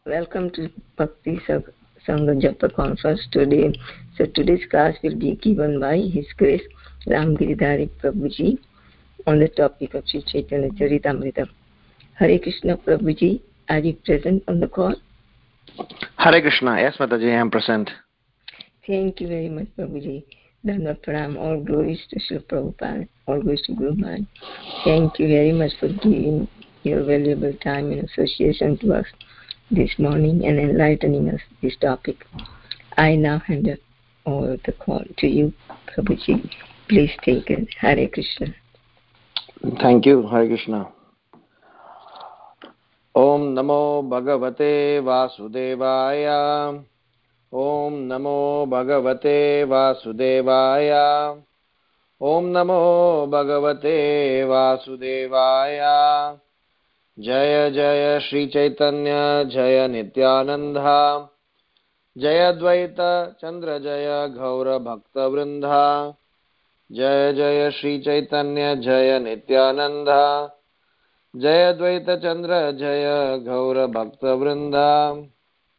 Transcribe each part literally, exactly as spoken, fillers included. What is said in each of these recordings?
Welcome to Bhakti Sangha Japa conference today. So today's class will be given by His Grace Ram Giridhari Prabhuji on the topic of Sri Chaitanya Charitamrita. Hare Krishna Prabhuji, are you present on the call? Hare Krishna, yes Mataji, I am present. Thank you very much Prabhuji. Dhanavad Pranam, all glories to Srila Prabhupada, all glories to Guru Maharaj. Thank you very much for giving your valuable time in association to us this morning and enlightening us this topic. I now hand over the call to you, Prabhuji. Please take it. Hare Krishna. Thank you, Hare Krishna. Om Namo Bhagavate Vasudevaya. Om Namo Bhagavate Vasudevaya. Om Namo Bhagavate Vasudevaya. Jaya Jaya Shri Chaitanya Jaya Nityananda. Jaya Dvaita Chandra Jaya Gaura Bhakta Vrinda. Jaya Jaya Shri Chaitanya Jaya Nityananda. Jaya Dvaita Chandra Jaya Gaura Bhakta Vrinda.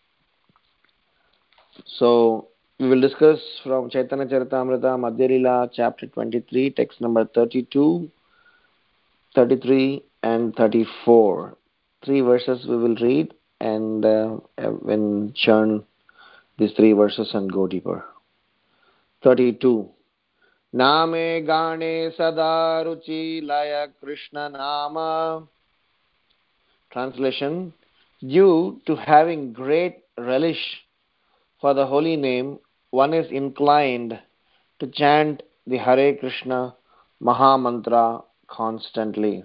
So we will discuss from Chaitanya Charitamrita Madhya Lila chapter twenty-three, text number thirty-two, thirty-three and thirty-four. Three verses we will read and uh, when churn these three verses and go deeper. thirty-two. Name Gane Sada Ruchi Laya Krishna Nama. Translation: due to having great relish for the holy name, one is inclined to chant the Hare Krishna Maha Mantra constantly.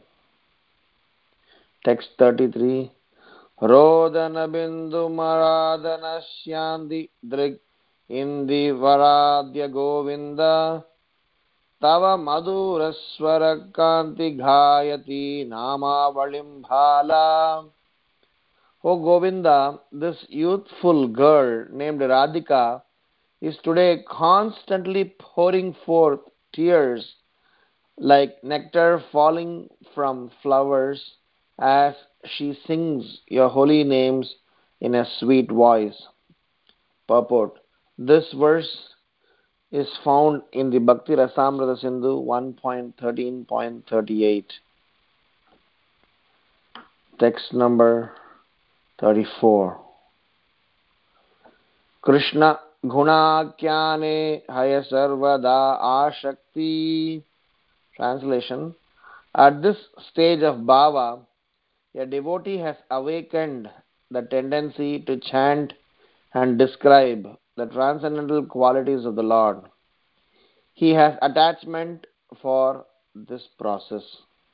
Text thirty-three. Rodana Bindu Maradana Shyandi Drig Indi Varadya Govinda Tava Madhuraswara Kanti Ghayati Namavalim Bhala. O Govinda, this youthful girl named Radhika is today constantly pouring forth tears like nectar falling from flowers as she sings your holy names in a sweet voice. Purport: this verse is found in the Bhakti Rasamrita Sindhu one point thirteen point thirty-eight. Text number thirty-four. Krishna Gunakyane Haya Sarvada Ashakti. Translation: at this stage of bhava, a devotee has awakened the tendency to chant and describe the transcendental qualities of the Lord. He has attachment for this process.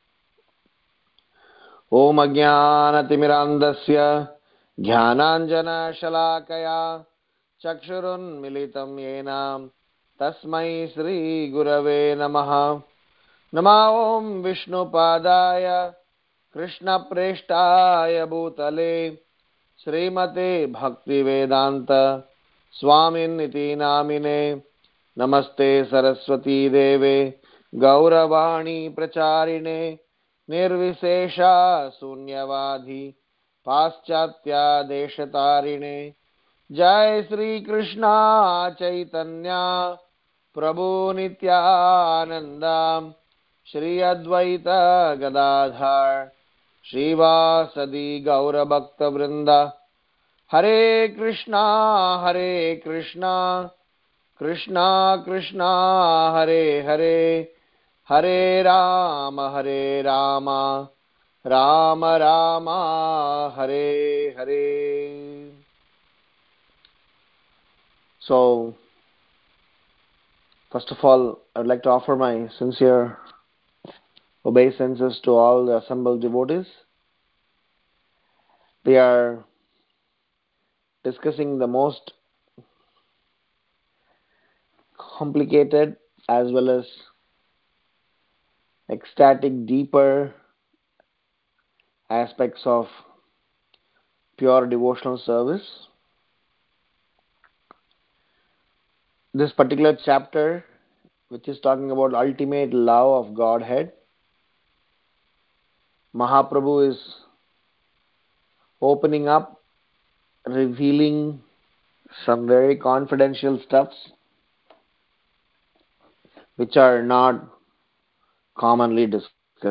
Om Ajnana Timirandasya Jnananjana Shalakaya Chakshurun Militam Yenam Tasmai Sri Gurave Namaha. Nama Om Vishnu Padaya Krishna Preshtaya Bhutale Srimate Bhakti Vedanta Swamin Iti Namine. Namaste Saraswati Deve Gauravani Pracharine Nirvisesha Sunyavadhi Paschatya Deshatarine. Jai Sri Krishna Chaitanya Prabhu Nityananda Shri Advaita Gadadhar Srivasadi Gaura Bhakta Vrinda. Hare Krishna Hare Krishna Krishna Krishna Hare Hare Hare Rama Hare Rama Rama Rama Hare Hare. So, first of all, I would like to offer my sincere obeisances to all the assembled devotees. We are discussing the most complicated as well as ecstatic, deeper aspects of pure devotional service. This particular chapter, which is talking about ultimate love of Godhead, Mahaprabhu is opening up revealing some very confidential stuffs which are not commonly discussed.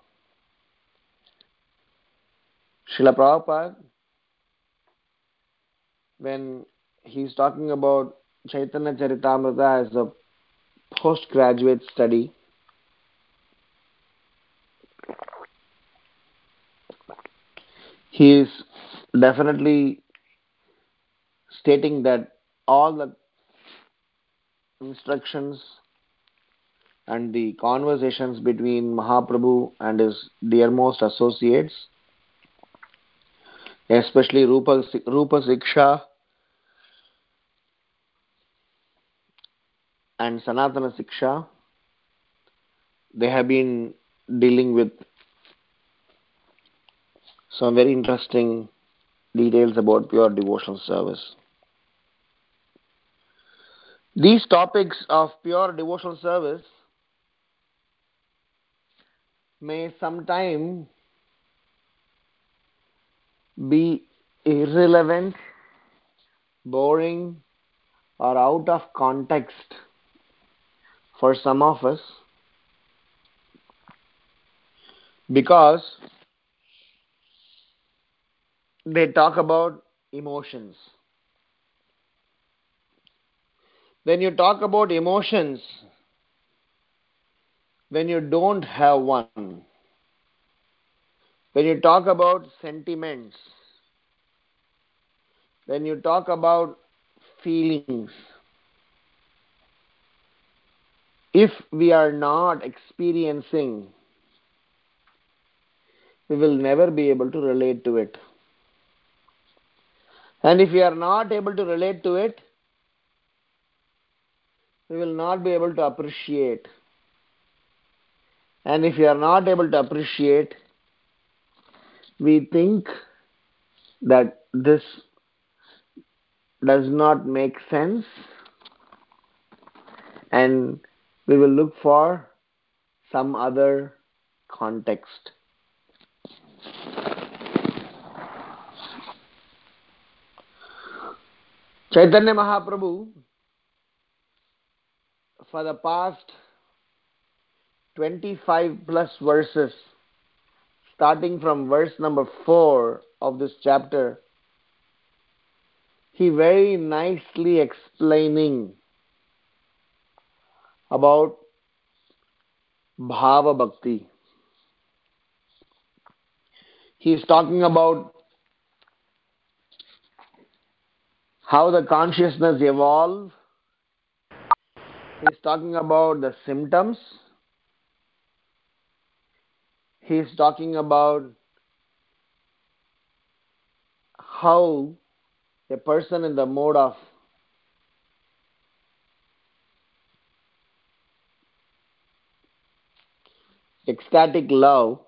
Srila Prabhupada, when he's talking about Chaitanya Charitamrita as a postgraduate study, he is definitely stating that all the instructions and the conversations between Mahaprabhu and his dearmost associates, especially Rupa, Rupa Siksha and Sanatana Siksha, they have been dealing with some very interesting details about pure devotional service. These topics of pure devotional service may sometime be irrelevant, boring, or out of context for some of us because they talk about emotions. When you talk about emotions, when you don't have one, when you talk about sentiments, when you talk about feelings, if we are not experiencing, we will never be able to relate to it. And if we are not able to relate to it, we will not be able to appreciate. And if we are not able to appreciate, we think that this does not make sense, and we will look for some other context. Chaitanya Mahaprabhu, for the past twenty-five plus verses, starting from verse number four of this chapter, he very nicely explaining about Bhava Bhakti. He is talking about how the consciousness evolves. He is talking about the symptoms. He is talking about how a person in the mode of ecstatic love,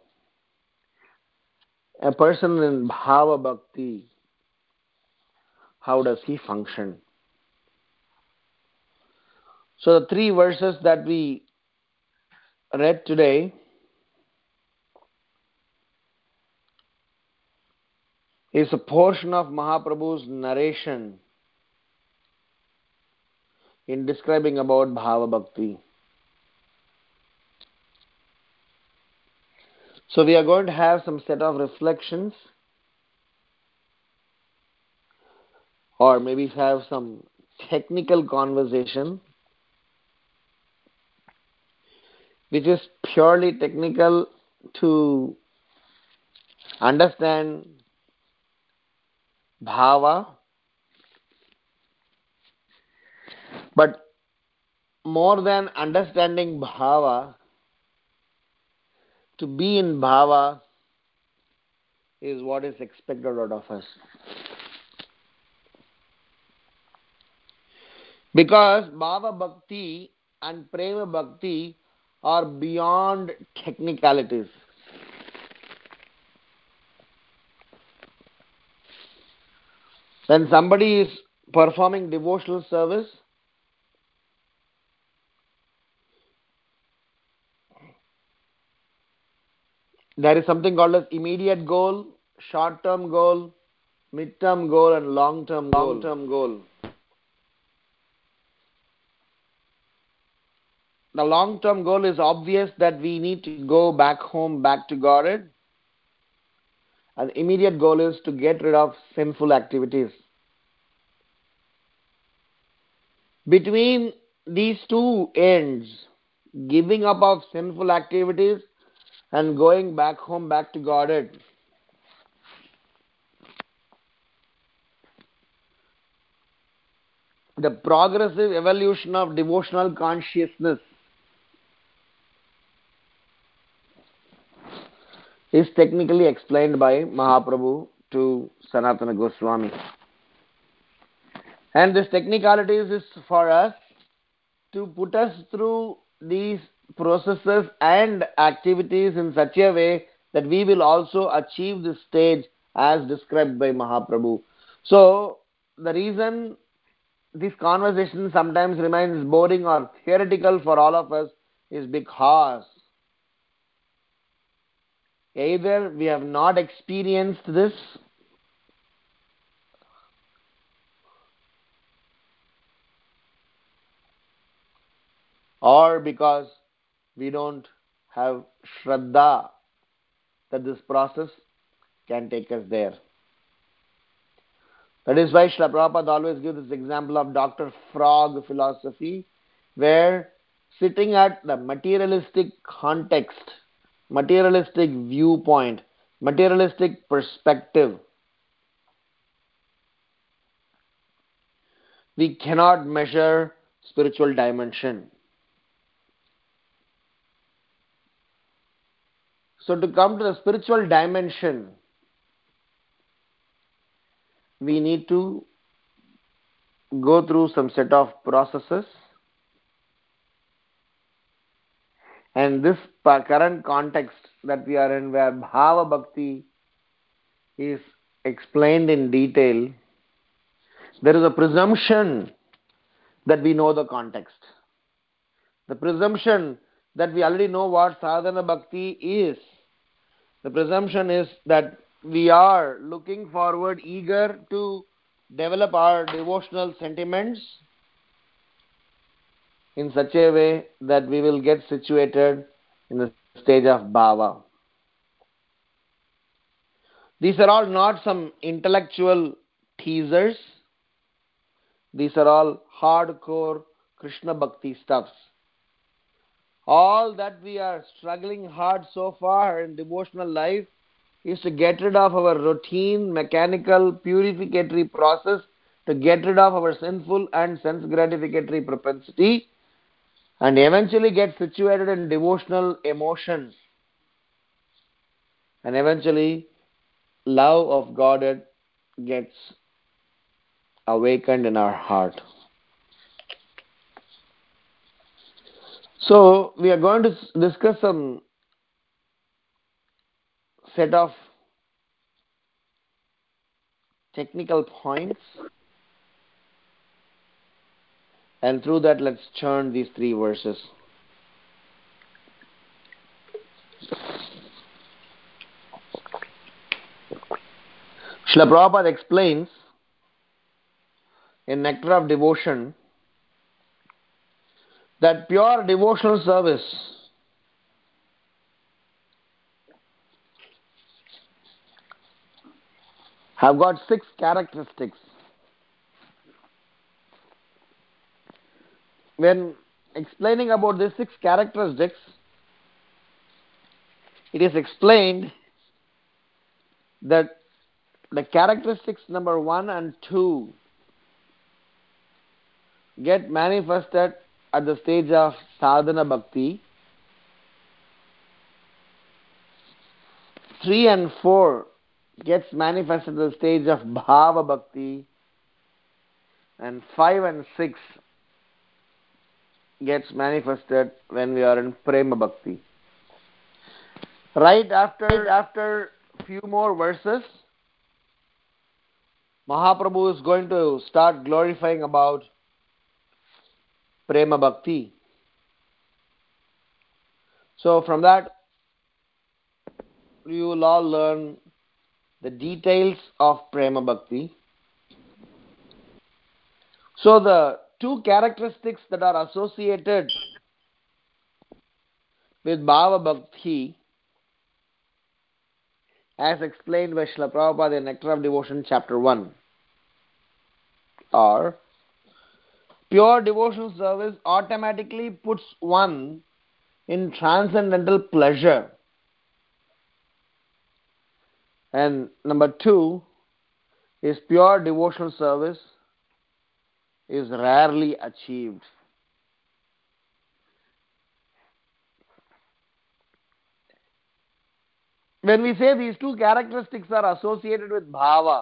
a person in Bhava Bhakti, how does he function? So the three verses that we read today is a portion of Mahaprabhu's narration in describing about Bhava Bhakti. So we are going to have some set of reflections, or maybe have some technical conversation which is purely technical to understand bhava, but more than understanding bhava, to be in bhava is what is expected out of us. Because bhava bhakti and prema bhakti are beyond technicalities. When somebody is performing devotional service, there is something called as immediate goal, short-term goal, mid-term goal and long-term goal. Long-term goal. The long-term goal is obvious, that we need to go back home, back to Godhead. And the immediate goal is to get rid of sinful activities. Between these two ends, giving up of sinful activities and going back home, back to Godhead, the progressive evolution of devotional consciousness is technically explained by Mahaprabhu to Sanatana Goswami. And this technicalities is for us to put us through these processes and activities in such a way that we will also achieve this stage as described by Mahaprabhu. So, the reason this conversation sometimes remains boring or theoretical for all of us is because either we have not experienced this, or because we don't have Shraddha that this process can take us there. That is why Srila Prabhupada always gives this example of Doctor Frog philosophy, where sitting at the materialistic context, materialistic viewpoint, materialistic perspective, we cannot measure spiritual dimension. So to come to the spiritual dimension, we need to go through some set of processes, and this current context that we are in, where Bhava Bhakti is explained in detail, there is a presumption that we know the context. The presumption that we already know what sadhana bhakti is. The presumption is that we are looking forward, eager to develop our devotional sentiments in such a way that we will get situated in the stage of bhava. These are all not some intellectual teasers. These are all hardcore Krishna Bhakti stuffs. All that we are struggling hard so far in devotional life is to get rid of our routine, mechanical, purificatory process, to get rid of our sinful and sense gratificatory propensity, and eventually get situated in devotional emotions. And eventually, love of Godhead gets awakened in our heart. So, we are going to discuss some set of technical points, and through that, let's churn these three verses. Srila Prabhupada explains in Nectar of Devotion that pure devotional service have got six characteristics. When explaining about these six characteristics, it is explained that the characteristics number one and two get manifested at the stage of sadhana bhakti. Three and four gets manifested at the stage of bhava bhakti, and five and six gets manifested when we are in prema bhakti. Right after right after few more verses, Mahaprabhu is going to start glorifying about prema bhakti. So from that, you will all learn the details of Prema Bhakti. So the two characteristics that are associated with Bhava Bhakti, as explained by Srila Prabhupada in Nectar of Devotion, chapter one, are: pure devotional service automatically puts one in transcendental pleasure. And number two is pure devotional service is rarely achieved. When we say these two characteristics are associated with bhava,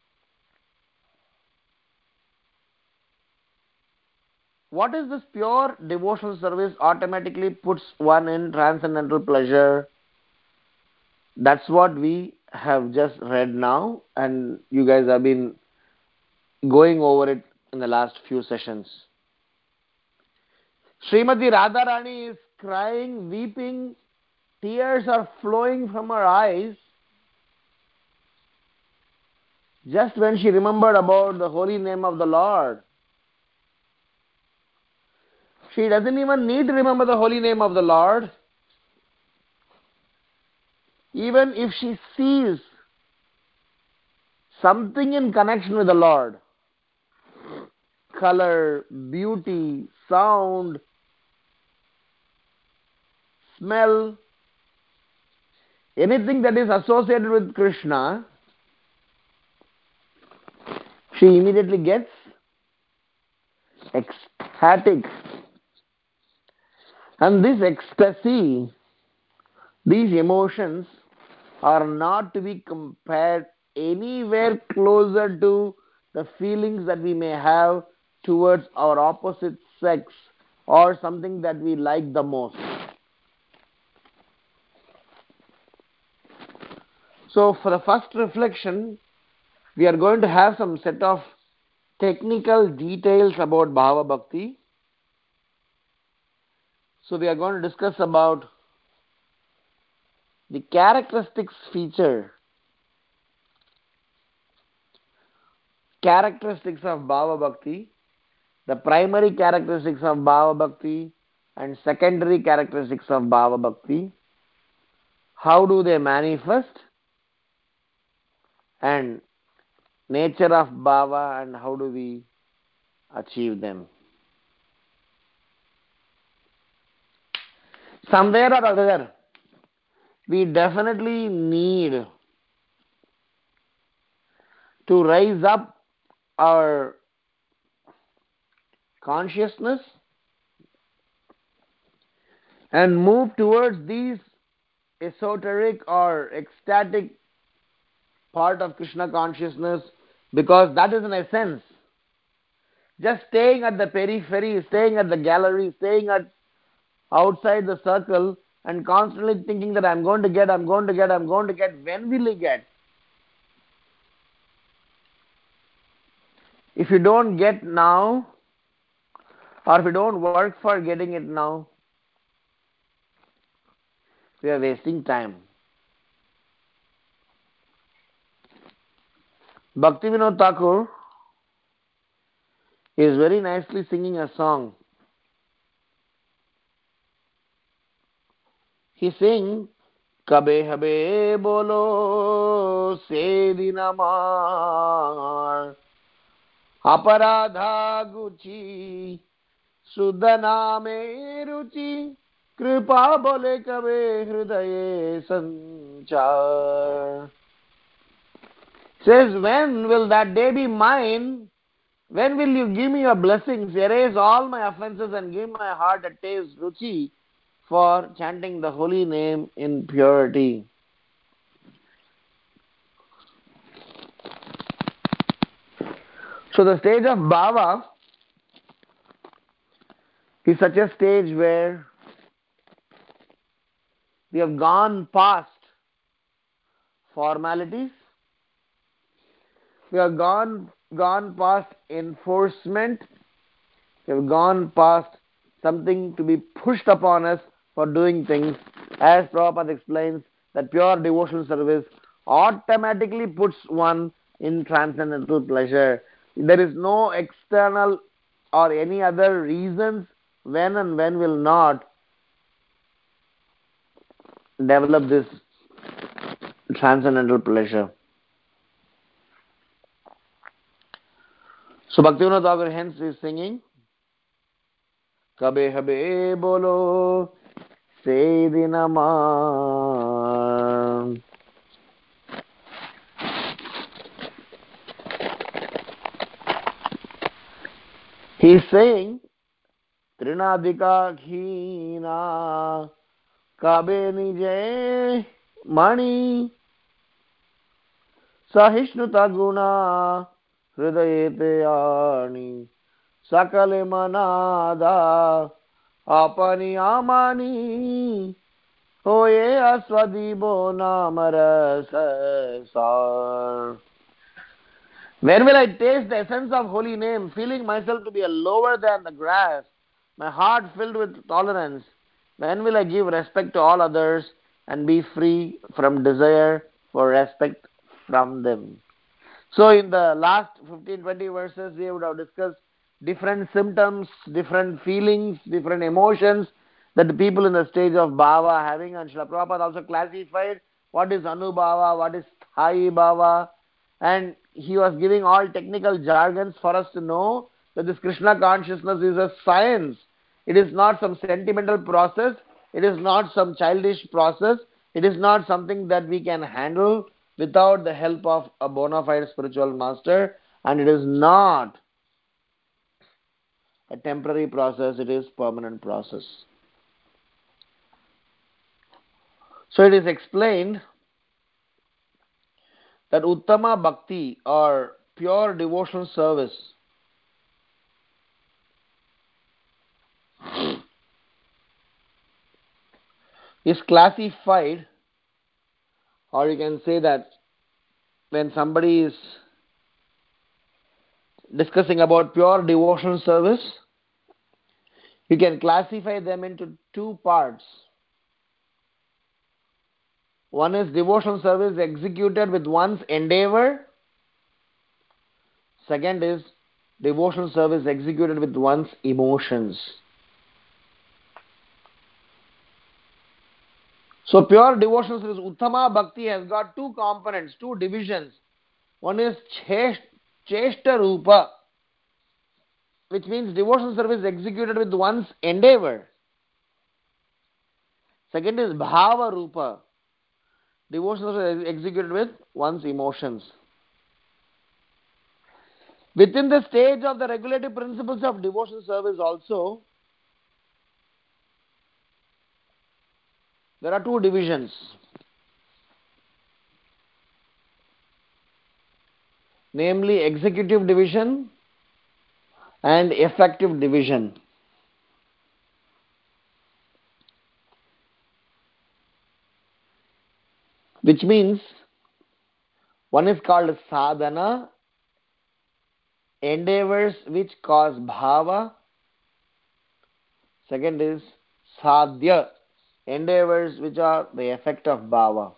what is this pure devotional service automatically puts one in transcendental pleasure? That's what we have just read now, and you guys have been going over it in the last few sessions. Srimati Radharani is crying, weeping, tears are flowing from her eyes just when she remembered about the holy name of the Lord. She doesn't even need to remember the holy name of the Lord. Even if she sees something in connection with the Lord, color, beauty, sound, smell, anything that is associated with Krishna, she immediately gets ecstatic. And this ecstasy, these emotions, are not to be compared anywhere closer to the feelings that we may have towards our opposite sex or something that we like the most. So for the first reflection, we are going to have some set of technical details about Bhava Bhakti. So we are going to discuss about the characteristics feature, characteristics of Bhava Bhakti, the primary characteristics of Bhava Bhakti and secondary characteristics of Bhava Bhakti, how do they manifest, and nature of Bhava and how do we achieve them. Somewhere or other, we definitely need to raise up our consciousness and move towards these esoteric or ecstatic part of Krishna consciousness, because that is in essence just staying at the periphery, staying at the gallery, staying at outside the circle and constantly thinking that I'm going to get, I'm going to get, I'm going to get. When will you get? If you don't get now, or if you don't work for getting it now, we are wasting time. Bhaktivinoda Thakur is very nicely singing a song. He sings, Kabe habe bolo se dinamar aparadha guchi sudana me ruchi kripa bole kabe hridaye sanchar. Says, when will that day be mine? When will you give me your blessings, erase all my offenses and give my heart a taste, ruchi, for chanting the holy name in purity? So the stage of Bhava is such a stage where we have gone past formalities, we have gone, gone past enforcement, we have gone past something to be pushed upon us for doing things. As Prabhupada explains, that pure devotional service automatically puts one in transcendental pleasure. There is no external or any other reasons when and when will not develop this transcendental pleasure. So Bhaktivinoda Thakur hence is singing Kabe habe bolo se dinama. He is saying Trinadika khina kabe nije mani सहिष्णुता गुणा हृदयेते यानि सकले मनादा अपनी आमानी होये अस्वदीबो नाम रस सार. Where will I taste the essence of holy name, feeling myself to be a lower than the grass, my heart filled with tolerance? When will I give respect to all others and be free from desire for respect from them? So in the last fifteen to twenty verses, we would have discussed different symptoms, different feelings, different emotions that the people in the stage of bhava are having, and Srila Prabhupada also classified what is anubhava, what is sthai bhava, and he was giving all technical jargons for us to know that this Krishna consciousness is a science. It is not some sentimental process, it is not some childish process, it is not something that we can handle without the help of a bona fide spiritual master, and it is not a temporary process, it is permanent process. So it is explained that Uttama Bhakti or pure devotional service is classified, or you can say that when somebody is discussing about pure devotional service, you can classify them into two parts. One is devotional service executed with one's endeavor. Second is devotional service executed with one's emotions. So pure devotional service, Uttama Bhakti, has got two components, two divisions. One is Cheshta Rupa, which means devotional service executed with one's endeavor. Second is Bhava Rupa, devotional service executed with one's emotions. Within the stage of the regulative principles of devotional service also, there are two divisions. Namely, executive division and effective division. Which means one is called sadhana, endeavors which cause bhava. Second is sadhya, endeavors which are the effect of bhava.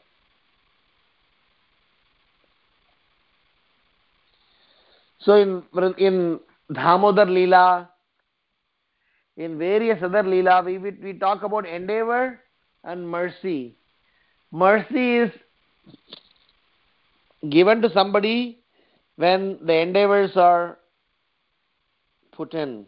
So in, in Dhamodar Leela, in various other Leela, we, we, we talk about endeavor and mercy. Mercy is given to somebody when the endeavors are put in.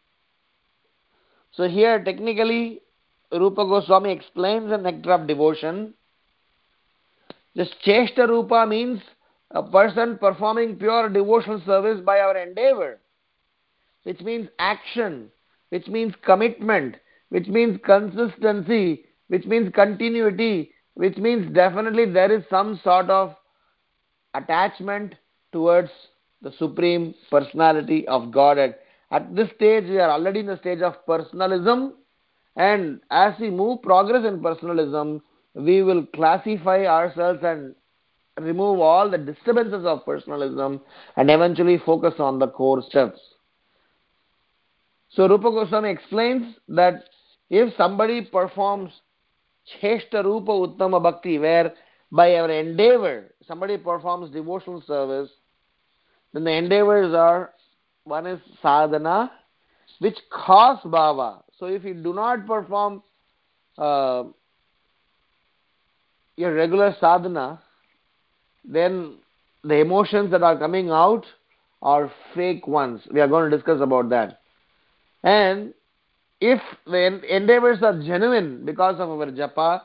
So here technically Rupa Goswami explains the nectar of devotion. This Cheshta Rupa means a person performing pure devotional service by our endeavor, which means action, which means commitment, which means consistency, which means continuity, which means definitely there is some sort of attachment towards the Supreme Personality of Godhead. At this stage, we are already in the stage of personalism, and as we move progress in personalism, we will classify ourselves and remove all the disturbances of personalism and eventually focus on the core steps. So Rupa Goswami explains that if somebody performs Cheshta Rupa Uttama Bhakti, where by our endeavor. Somebody performs devotional service, then the endeavors are, one is sadhana, which cause bhava. So if you do not perform uh, your regular sadhana, then the emotions that are coming out are fake ones. We are going to discuss about that. And if the endeavors are genuine because of our japa,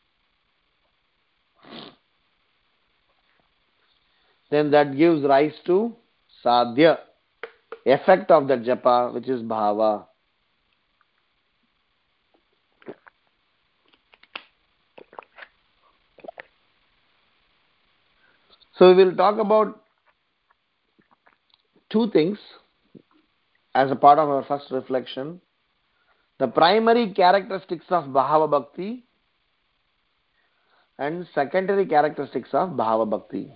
then that gives rise to sadhya, effect of that japa, which is bhava. So we will talk about two things as a part of our first reflection. The primary characteristics of bhava bhakti and secondary characteristics of bhava bhakti.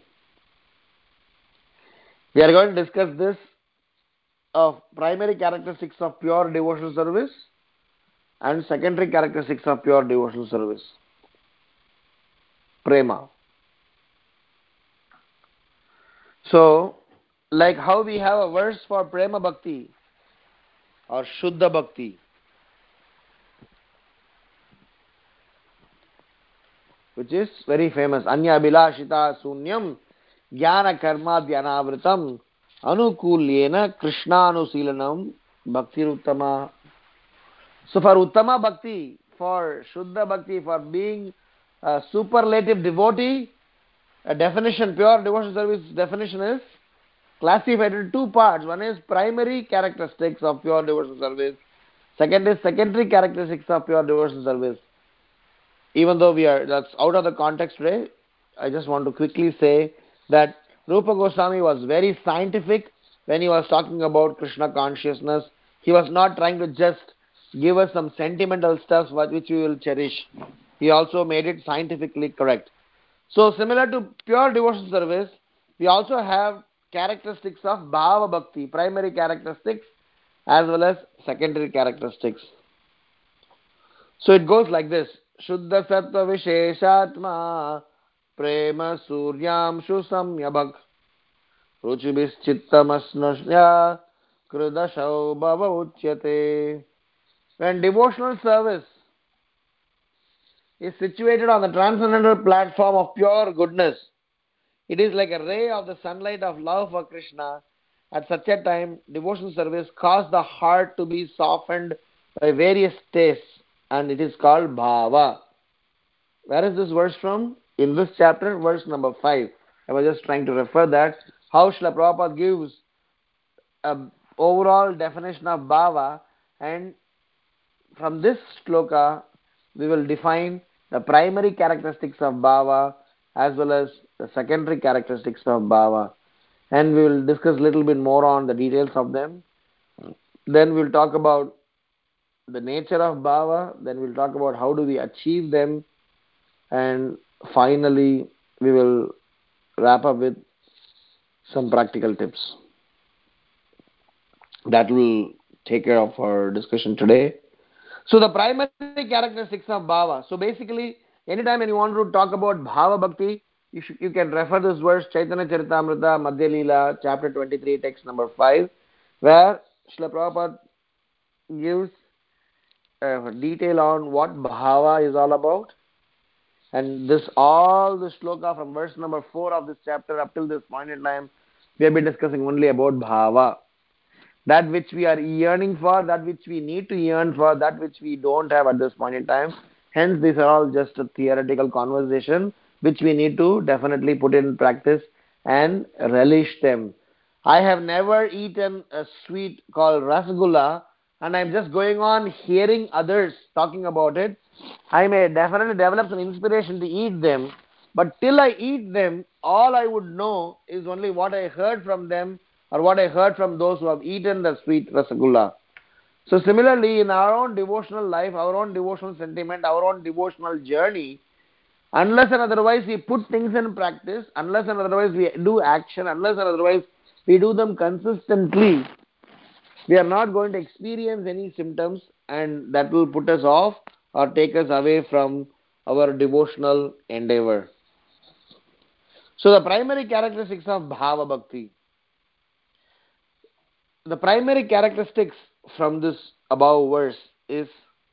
We are going to discuss this of primary characteristics of pure devotional service and secondary characteristics of pure devotional service. Prema. So, like how we have a verse for prema bhakti or shuddha bhakti, which is very famous. Anya abhilashita sunyam jnana karma dhyanavritam anukulyena krishnaanusilanam bhakti uttama. So for uttama bhakti, for shuddha bhakti, for being a superlative devotee, a definition, pure devotional service definition is classified into two parts. One is primary characteristics of pure devotional service. Second is secondary characteristics of pure devotional service. Even though we are, that's out of the context today, I just want to quickly say that Rupa Goswami was very scientific when he was talking about Krishna consciousness. He was not trying to just give us some sentimental stuff which we will cherish. He also made it scientifically correct. So similar to pure devotional service, we also have characteristics of bhava bhakti, primary characteristics as well as secondary characteristics. So it goes like this. Shuddha sattva visheshatma prema suryamshu samyabhak ruchibis chittamasnashya krudashau bhava uchyate. When devotional service is situated on the transcendental platform of pure goodness, it is like a ray of the sunlight of love for Krishna. At such a time, devotional service causes the heart to be softened by various tastes, and it is called bhava. Where is this verse from? In this chapter, verse number five. I was just trying to refer that. How Srila Prabhupada gives an overall definition of bhava, and from this shloka, we will define the primary characteristics of bhava as well as the secondary characteristics of bhava. And we will discuss a little bit more on the details of them. Then we will talk about the nature of bhava. Then we will talk about how do we achieve them. And finally, we will wrap up with some practical tips. That will take care of our discussion today. So the primary characteristics of bhava. So basically, anytime when you want to talk about bhava bhakti, you, should, you can refer this verse, Chaitanya Charitamrita, Madhya Leela, chapter twenty-three, text number five, where Srila Prabhupada gives uh, detail on what bhava is all about. And this, all the shloka from verse number four of this chapter up till this point in time, we have been discussing only about bhava. That which we are yearning for, that which we need to yearn for, that which we don't have at this point in time. Hence, these are all just a theoretical conversation which we need to definitely put in practice and relish them. I have never eaten a sweet called rasgulla, and I'm just going on hearing others talking about it. I may definitely develop some inspiration to eat them, but till I eat them, all I would know is only what I heard from them or what I heard from those who have eaten the sweet rasgulla. So similarly, in our own devotional life, our own devotional sentiment, our own devotional journey, unless and otherwise we put things in practice, unless and otherwise we do action, unless and otherwise we do them consistently, we are not going to experience any symptoms, and that will put us off or take us away from our devotional endeavor. So the primary characteristics of Bhava Bhakti. The primary characteristics from this above verse is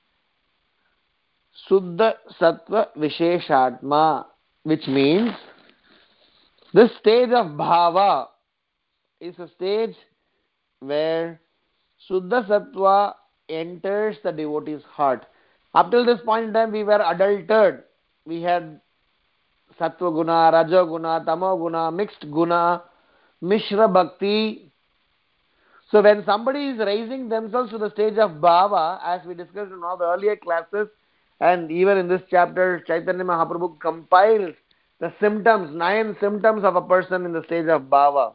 Suddha Sattva Visheshatma, which means this stage of Bhava is a stage where Suddha Sattva enters the devotee's heart. Up till this point in time, we were adulterated. We had Sattva Guna, Raja Guna, Tamo Guna, mixed Guna, Mishra Bhakti. So when somebody is raising themselves to the stage of Bhava, as we discussed in all the earlier classes, and even in this chapter, Chaitanya Mahaprabhu compiles the symptoms, nine symptoms of a person in the stage of Bhava.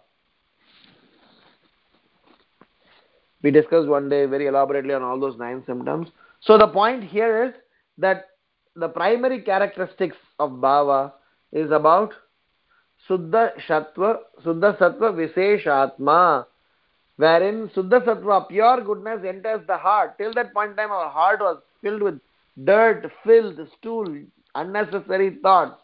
We discussed one day very elaborately on all those nine symptoms. So the point here is that the primary characteristics of Bhava is about Suddha Sattva, Suddha Sattva Visheshatma, wherein Suddha Sattva, pure goodness, enters the heart. Till that point in time, our heart was filled with dirt, filth, stool, unnecessary thoughts.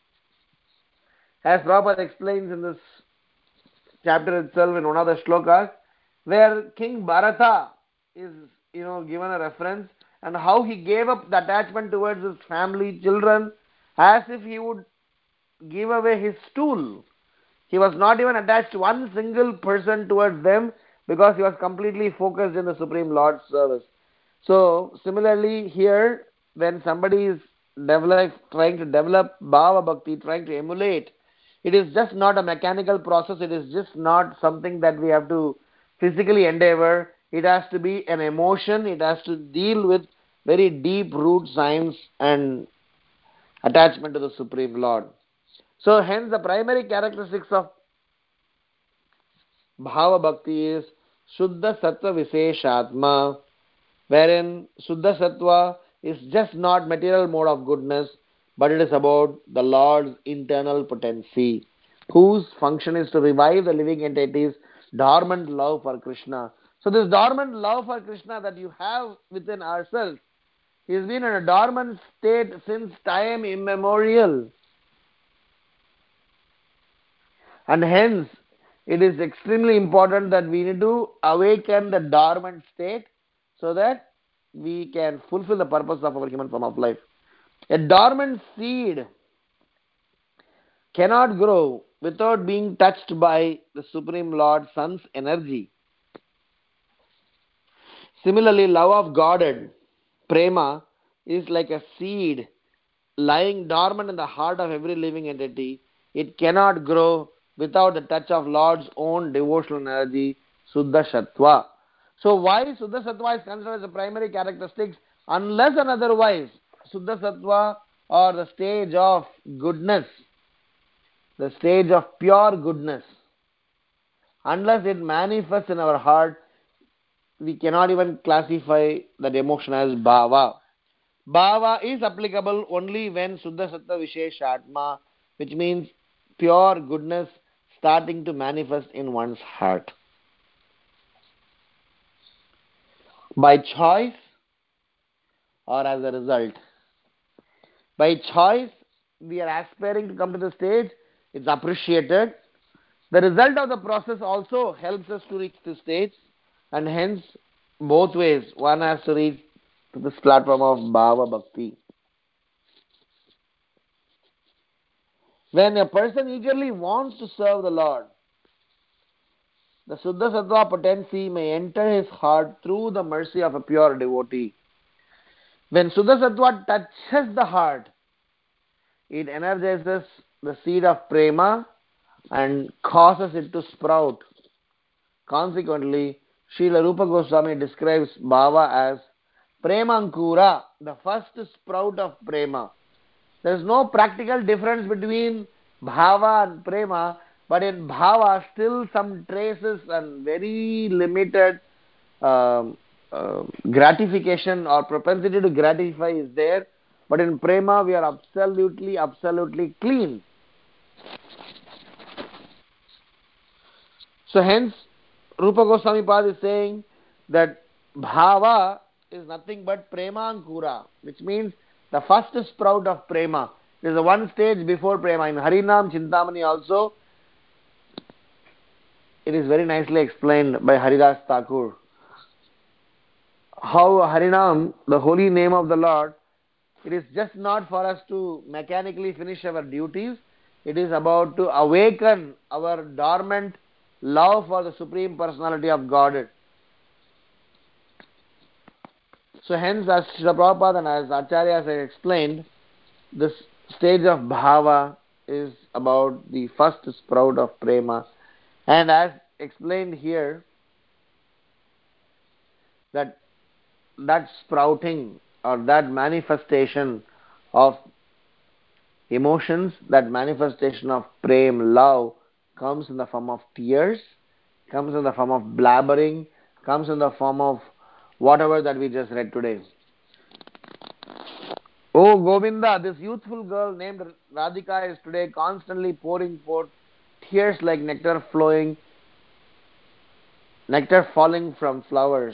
As Prabhupada explains in this chapter itself in one of the shlokas, where King Bharata is, you know, given a reference and how he gave up the attachment towards his family, children, as if he would give away his stool. He was not even attached to one single person towards them because he was completely focused in the Supreme Lord's service. So, similarly here, when somebody is develop, trying to develop Bhava Bhakti, trying to emulate, it is just not a mechanical process, it is just not something that we have to physically endeavor. It has to be an emotion, it has to deal with very deep root science and attachment to the Supreme Lord. So hence the primary characteristics of Bhava Bhakti is Shuddha Sattva Visheshatma, wherein Shuddha Sattva is just not material mode of goodness, but it is about the Lord's internal potency, whose function is to revive the living entity's dormant love for Krishna. So this dormant love for Krishna that you have within ourselves has been in a dormant state since time immemorial. And hence, it is extremely important that we need to awaken the dormant state so that we can fulfill the purpose of our human form of life. A dormant seed cannot grow without being touched by the Supreme Lord Sun's energy. Similarly, love of Godhead, prema, is like a seed lying dormant in the heart of every living entity. It cannot grow without the touch of Lord's own devotional energy, Suddha Sattva. So why Suddha Sattva is considered as a primary characteristic? Unless and otherwise, Suddha Sattva, or the stage of goodness, the stage of pure goodness, unless it manifests in our heart, we cannot even classify that emotion as Bhava. Bhava is applicable only when Suddha Sattva Visheshatma, which means pure goodness starting to manifest in one's heart. By choice or as a result. By choice, we are aspiring to come to the stage, it's appreciated. The result of the process also helps us to reach the stage, and hence, both ways, one has to reach to this platform of Bhava Bhakti. When a person eagerly wants to serve the Lord, the Suddha Sattva potency may enter his heart through the mercy of a pure devotee. When Suddha Sattva touches the heart, it energizes the seed of prema and causes it to sprout. Consequently, Srila Rupa Goswami describes Bhava as Premankura, the first sprout of prema. There is no practical difference between Bhava and prema, but in Bhava still some traces and very limited um, uh, gratification or propensity to gratify is there, but in prema we are absolutely, absolutely clean. So hence, Rupa Goswami Pad is saying that Bhava is nothing but Prema Ankura, which means the first sprout of Prema. There is a one stage before prema. In Harinam Chintamani also, it is very nicely explained by Haridas Thakur. How Harinam, the holy name of the Lord, it is just not for us to mechanically finish our duties. It is about to awaken our dormant love for the Supreme Personality of Godhead. So hence, as Srila Prabhupada and as Acharyas have explained, this stage of bhava is about the first sprout of prema. And as explained here, that that sprouting or that manifestation of emotions, that manifestation of prem, love, comes in the form of tears, comes in the form of blabbering, comes in the form of whatever that we just read today. Oh Govinda, this youthful girl named Radhika is today constantly pouring forth tears like nectar flowing, nectar falling from flowers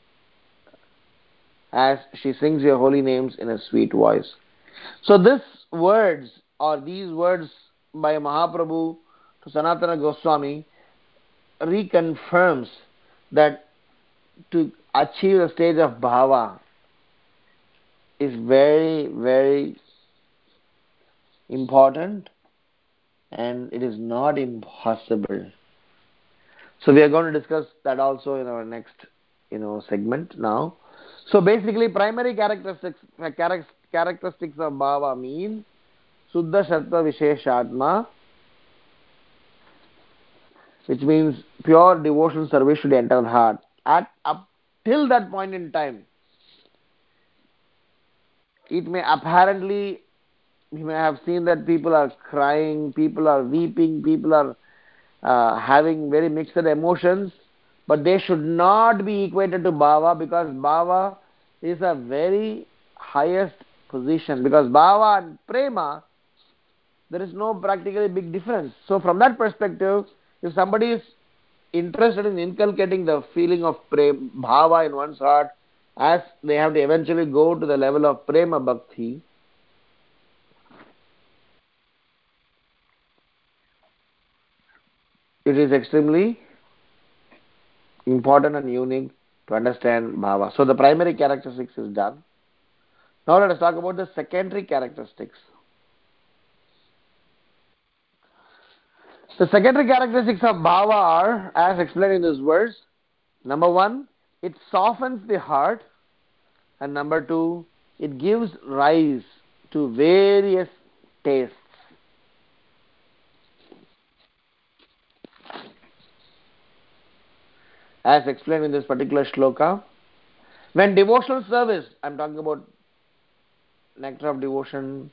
as she sings your holy names in a sweet voice. So these words or these words by Mahaprabhu to Sanatana Goswami reconfirms that to achieve the stage of bhava is very, very important and it is not impossible. So we are going to discuss that also in our next, you know, segment now. So basically, primary characteristics characteristics of bhava mean Suddha Sattva Visheshatma, which means pure devotional service should enter the heart. At up till that point in time, it may apparently, you may have seen that people are crying, people are weeping, people are uh, having very mixed emotions, but they should not be equated to bhava, because bhava is a very highest position, because bhava and prema, there is no practically big difference. So from that perspective, if somebody is interested in inculcating the feeling of prema, bhava in one's heart, as they have to eventually go to the level of prema bhakti, it is extremely important and unique to understand bhava. So the primary characteristics is done. Now let us talk about the secondary characteristics. The secondary characteristics of bhava are, as explained in this verse, number one, it softens the heart, and number two, it gives rise to various tastes. As explained in this particular shloka, when devotional service, I am talking about nectar of devotion,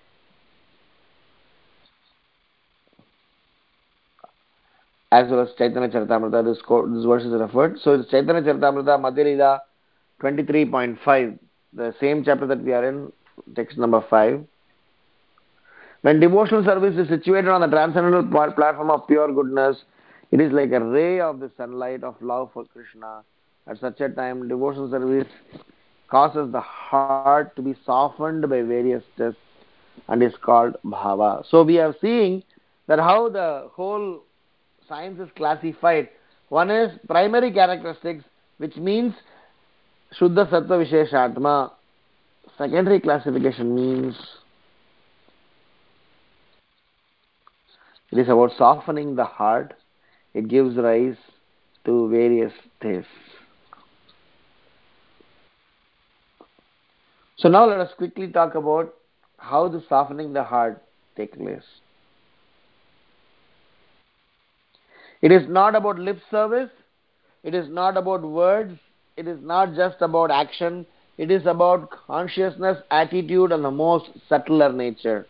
as well as Chaitanya Charitamrita, this, this verse is referred. So it's Chaitanya Charitamrita, Madhya Leela twenty-three point five, the same chapter that we are in, text number five. When devotional service is situated on the transcendental platform of pure goodness, it is like a ray of the sunlight of love for Krishna. At such a time, devotional service causes the heart to be softened by various tests and is called bhava. So we are seeing that how the whole science is classified. One is primary characteristics, which means Shuddha Sattva Visheshatma. Secondary classification means it is about softening the heart. It gives rise to various tastes. So now let us quickly talk about how the softening the heart takes place. It is not about lip service. It is not about words. It is not just about action. It is about consciousness, attitude, and the most subtler nature.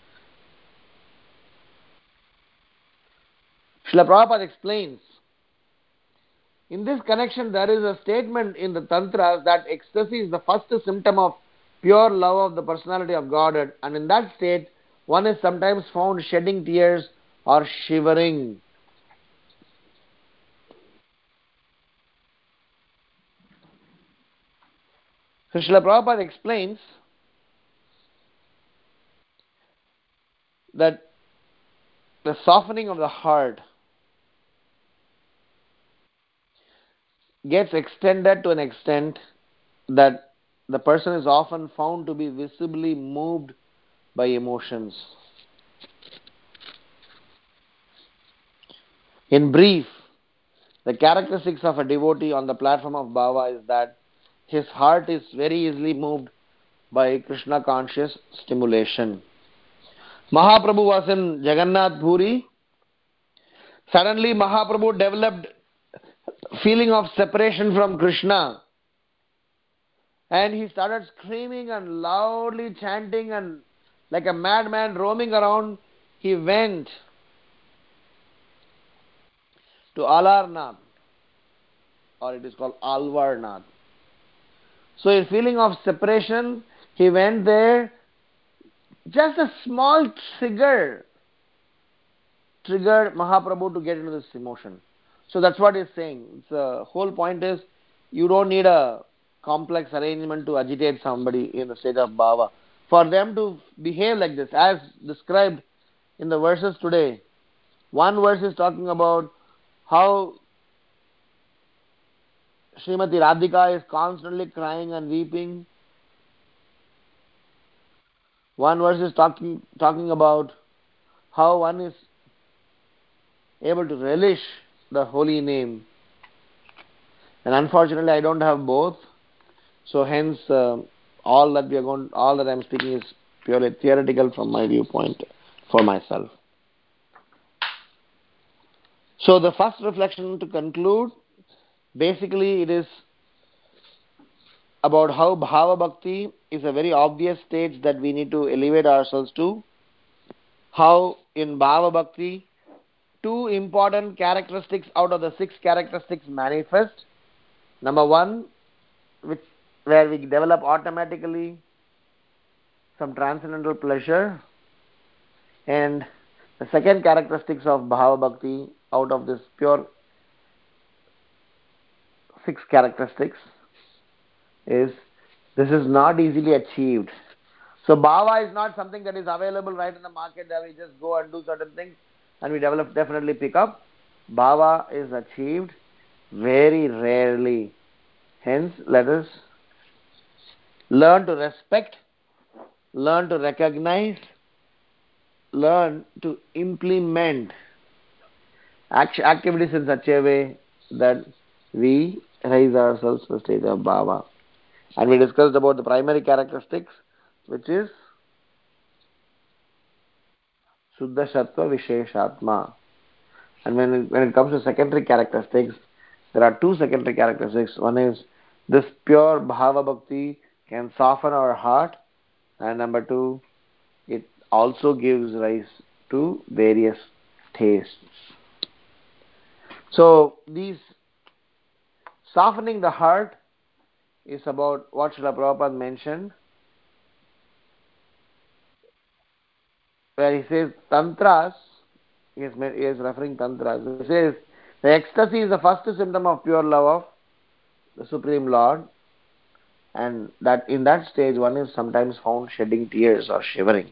Srila Prabhupada explains, in this connection, there is a statement in the Tantras that ecstasy is the first symptom of pure love of the personality of Godhead, and in that state, one is sometimes found shedding tears or shivering. So Srila Prabhupada explains that the softening of the heart gets extended to an extent that the person is often found to be visibly moved by emotions. In brief, the characteristics of a devotee on the platform of Bhava is that his heart is very easily moved by Krishna conscious stimulation. Mahaprabhu was in Jagannath Puri. Suddenly Mahaprabhu developed feeling of separation from Krishna, and he started screaming and loudly chanting, and like a madman roaming around, he went to Alarnath, or it is called Alvarnath. So in feeling of separation, he went there. Just a small trigger triggered Mahaprabhu to get into this emotion. So that's what he's saying. The whole point is, you don't need a complex arrangement to agitate somebody in the state of bhava. For them to behave like this, as described in the verses today, one verse is talking about how Srimati Radhika is constantly crying and weeping. One verse is talking talking about how one is able to relish the holy name. And unfortunately, I don't have both. So hence, uh, all that we are going, all that I'm speaking is purely theoretical from my viewpoint for myself. So the first reflection to conclude, basically, it is about how bhava bhakti is a very obvious stage that we need to elevate ourselves to. How in bhava bhakti, two important characteristics out of the six characteristics manifest. Number one, which where we develop automatically some transcendental pleasure, and the second characteristics of bhava bhakti out of this pure six characteristics is this is not easily achieved. So bhava is not something that is available right in the market that we just go and do certain things and we develop definitely pick up. Bhava is achieved very rarely. Hence, let us learn to respect, learn to recognize, learn to implement act- activities in such a way that we raise ourselves to the stage of bhava. And we discussed about the primary characteristics, which is Suddha Sattva Visheshatma. And when it, when it comes to secondary characteristics, there are two secondary characteristics. One is this pure bhava bhakti can soften our heart, and number two, it also gives rise to various tastes. So these softening the heart is about what Srila Prabhupada mentioned, where he says tantras, he is, he is referring tantras. He says the ecstasy is the first symptom of pure love of the Supreme Lord, and that in that stage one is sometimes found shedding tears or shivering.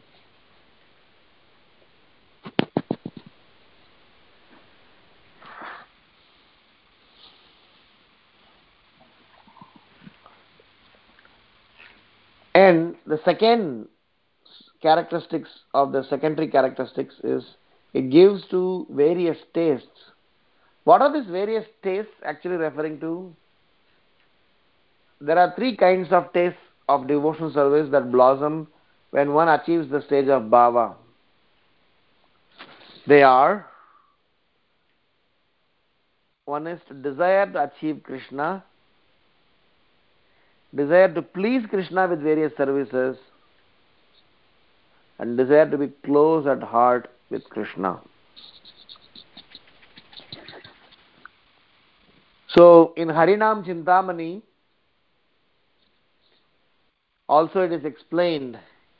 And the second characteristics of the secondary characteristics is it gives to various tastes. What are these various tastes actually referring to? There are three kinds of tastes of devotional service that blossom when one achieves the stage of bhava. They are, one is to desire to achieve Krishna, desire to please Krishna with various services, and desire to be close at heart with Krishna. So in Harinam Chintamani, also it is explained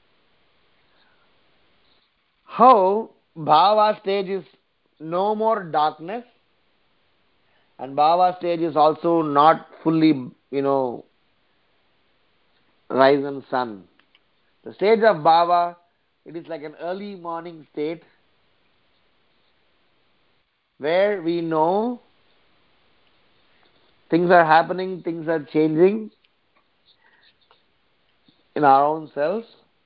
how bhava stage is no more darkness, and bhava stage is also not fully, you know, rise and sun. The stage of bhava It is like an early morning state where we know things are happening, things are changing in our own selves,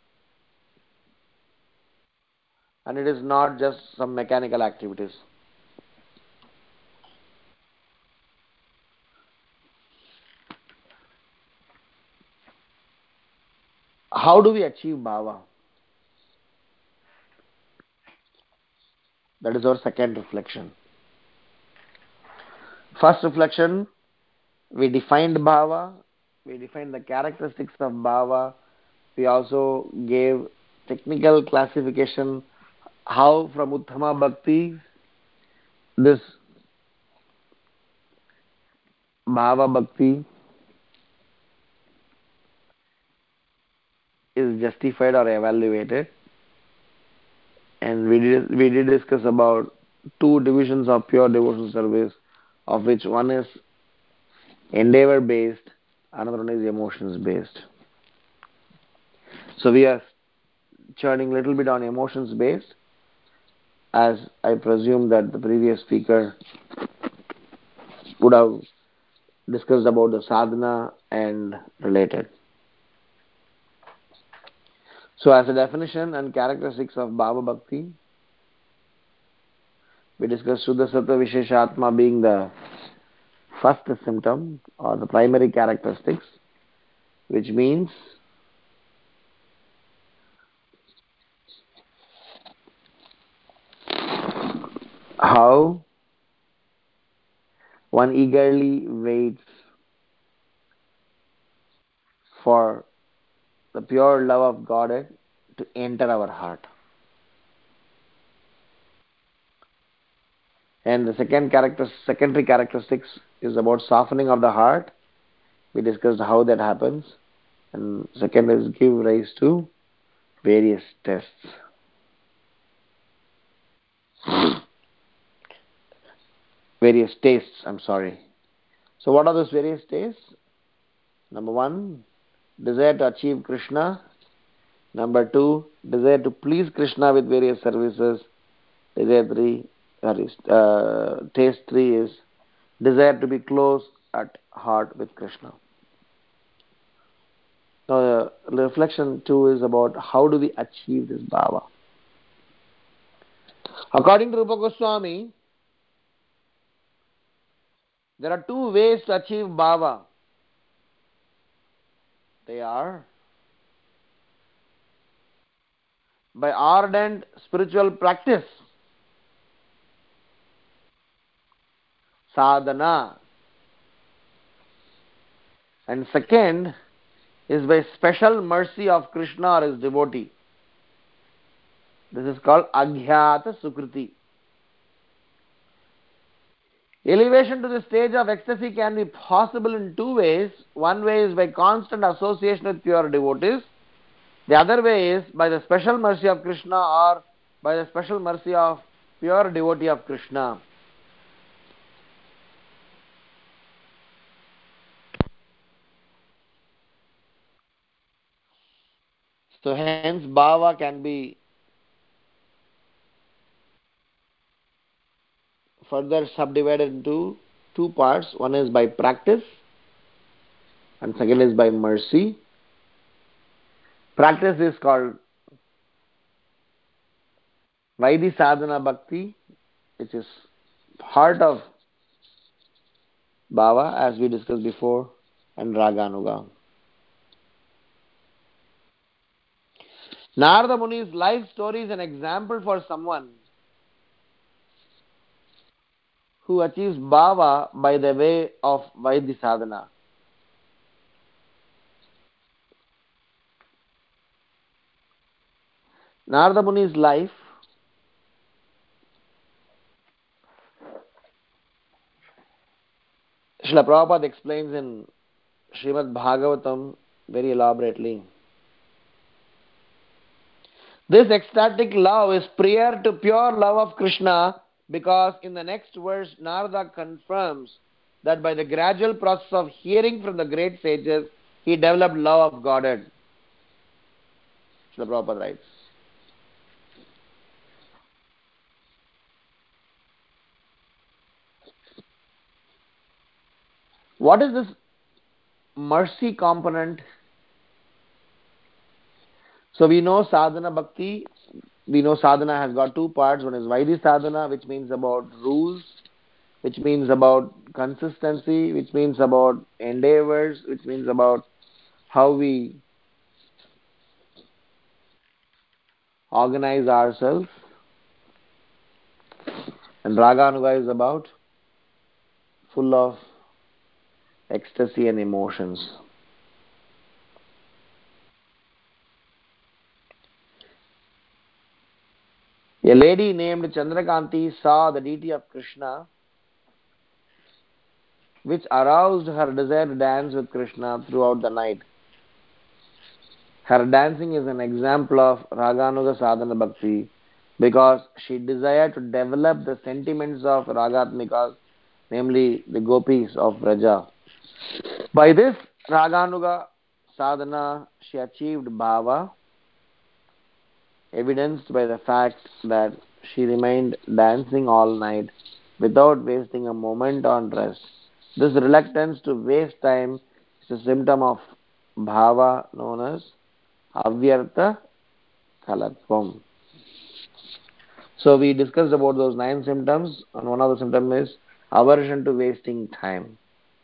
and it is not just some mechanical activities. How do we achieve bhava? That is our second reflection. First reflection, we defined bhava, we defined the characteristics of bhava, we also gave technical classification how from Uttama Bhakti this Bhava Bhakti is justified or evaluated, and we did we did discuss about two divisions of pure devotional service, of which one is endeavor based, another one is emotions based. So we are churning a little bit on emotions based, as I presume that the previous speaker would have discussed about the sadhana and related. So as a definition and characteristics of Bhava Bhakti, we discussed Shuddha Sattva Vishesha Atma being the first symptom or the primary characteristics, which means how one eagerly waits for the pure love of Godhead to enter our heart. And the second character, secondary characteristics is about softening of the heart. We discussed how that happens. And second is give rise to various tests. Various tastes, I'm sorry. So what are those various tastes? Number one, desire to achieve Krishna. Number two, desire to please Krishna with various services. Desire three, uh, taste three is desire to be close at heart with Krishna. Now, uh, reflection two is about how do we achieve this bhava. According to Rupa Goswami, there are two ways to achieve bhava. They are by ardent spiritual practice, sadhana, and second is by special mercy of Krishna or his devotee. This is called Aghyata Sukriti. Elevation to the stage of ecstasy can be possible in two ways. One way is by constant association with pure devotees. The other way is by the special mercy of Krishna or by the special mercy of pure devotee of Krishna. So hence bhava can be further subdivided into two parts. One is by practice and second is by mercy. Practice is called Vaidhi Sadhana Bhakti, which is part of bhava as we discussed before, and Raganuga. Narada Muni's life story is an example for someone who achieves bhava by the way of Vaidhi Sadhana. Narada Muni's life Srila Prabhupada explains in Srimad Bhagavatam very elaborately. This ecstatic love is prior to pure love of Krishna, because in the next verse Narada confirms that by the gradual process of hearing from the great sages, he developed love of Godhead. Srila Prabhupada writes. what is this mercy component? So we know sadhana bhakti, we know sadhana has got two parts. One is Vaidhi sadhana, which means about rules, which means about consistency, which means about endeavors, which means about how we organize ourselves. And Raganuga is about full of ecstasy and emotions. A lady named Chandrakanti saw the deity of Krishna, which aroused her desire to dance with Krishna throughout the night. Her dancing is an example of Raganuga Sadhana Bhakti because she desired to develop the sentiments of Ragatmikas, namely the gopis of Vraja. By this Raganuga Sadhana, she achieved Bhava, evidenced by the fact that she remained dancing all night without wasting a moment on rest. This reluctance to waste time is a symptom of Bhava known as Avyartha Kalatvam. So we discussed about those nine symptoms, and one of the symptoms is aversion to wasting time.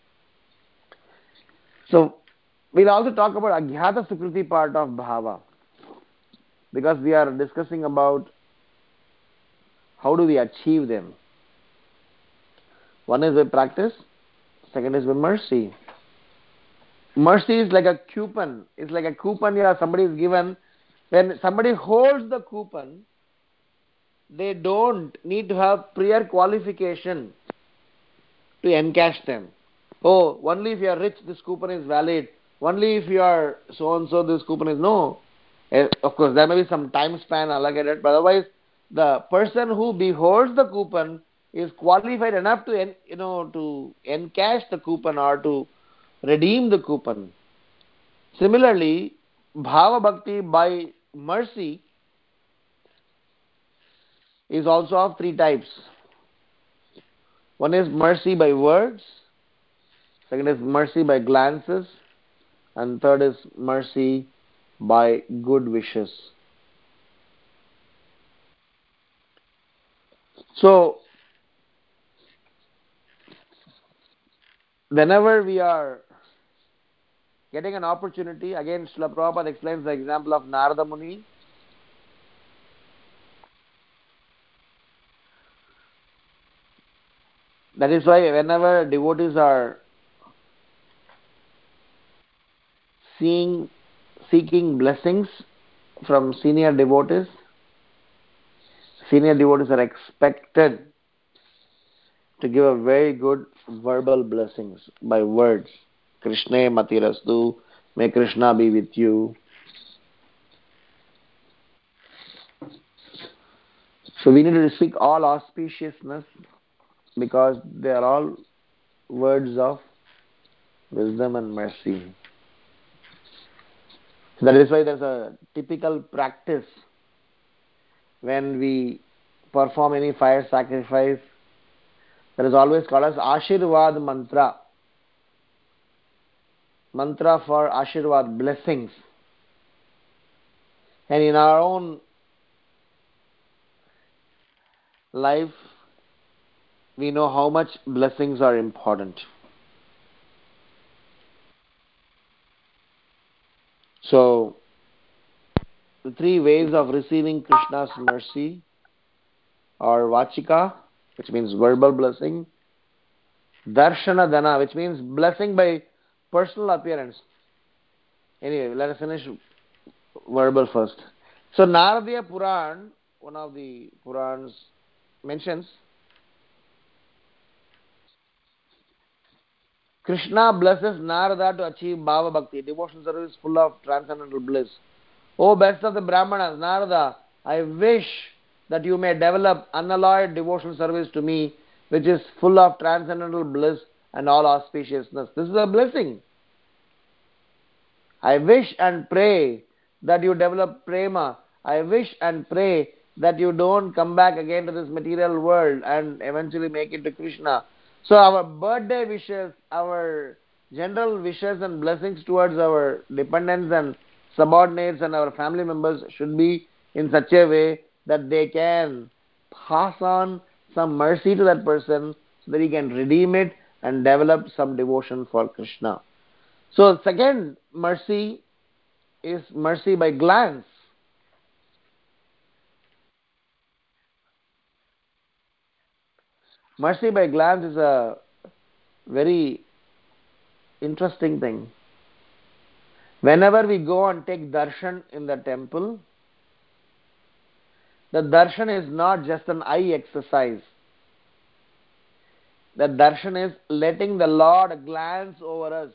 So we'll also talk about Agyata Sukriti part of Bhava, because we are discussing about how do we achieve them. One is with practice, second is with mercy. Mercy is like a coupon. It's like a coupon yeah, somebody is given. When somebody holds the coupon, they don't need to have prior qualification to encash them. Oh, only if you are rich, this coupon is valid. Only if you are so-and-so, this coupon is no. Uh, of course, there may be some time span allocated, but otherwise, the person who beholds the coupon is qualified enough to, en, you know, to encash the coupon or to redeem the coupon. Similarly, Bhava Bhakti by mercy is also of three types. One is mercy by words, second is mercy by glances, and third is mercy by good wishes. So, whenever we are getting an opportunity, again Srila Prabhupada explains the example of Narada Muni. That is why whenever devotees are seeing, seeking blessings from senior devotees, senior devotees are expected to give a very good verbal blessings by words. Krishna Matirastu, may Krishna be with you. So we need to speak all auspiciousness because they are all words of wisdom and mercy. That is why there's a typical practice when we perform any fire sacrifice. That is always called as Ashirvad Mantra. Mantra for Ashirvad, blessings. And in our own life, we know how much blessings are important. So, the three ways of receiving Krishna's mercy are Vachika, which means verbal blessing, Darshana Dana, which means blessing by personal appearance. Anyway, let us finish verbal first. So, Naradiya Puran, one of the Purans, mentions Krishna blesses Narada to achieve Bhava Bhakti, devotional service full of transcendental bliss. O best of the Brahmanas, Narada, I wish that you may develop unalloyed devotional service to me, which is full of transcendental bliss and all auspiciousness. This is a blessing. I wish and pray that you develop prema. I wish and pray that you don't come back again to this material world and eventually make it to Krishna. So our birthday wishes, our general wishes and blessings towards our dependents and subordinates and our family members should be in such a way that they can pass on some mercy to that person so that he can redeem it and develop some devotion for Krishna. So second mercy is mercy by glance. Mercy by glance is a very interesting thing. Whenever we go and take darshan in the temple, the darshan is not just an eye exercise. The darshan is letting the Lord glance over us.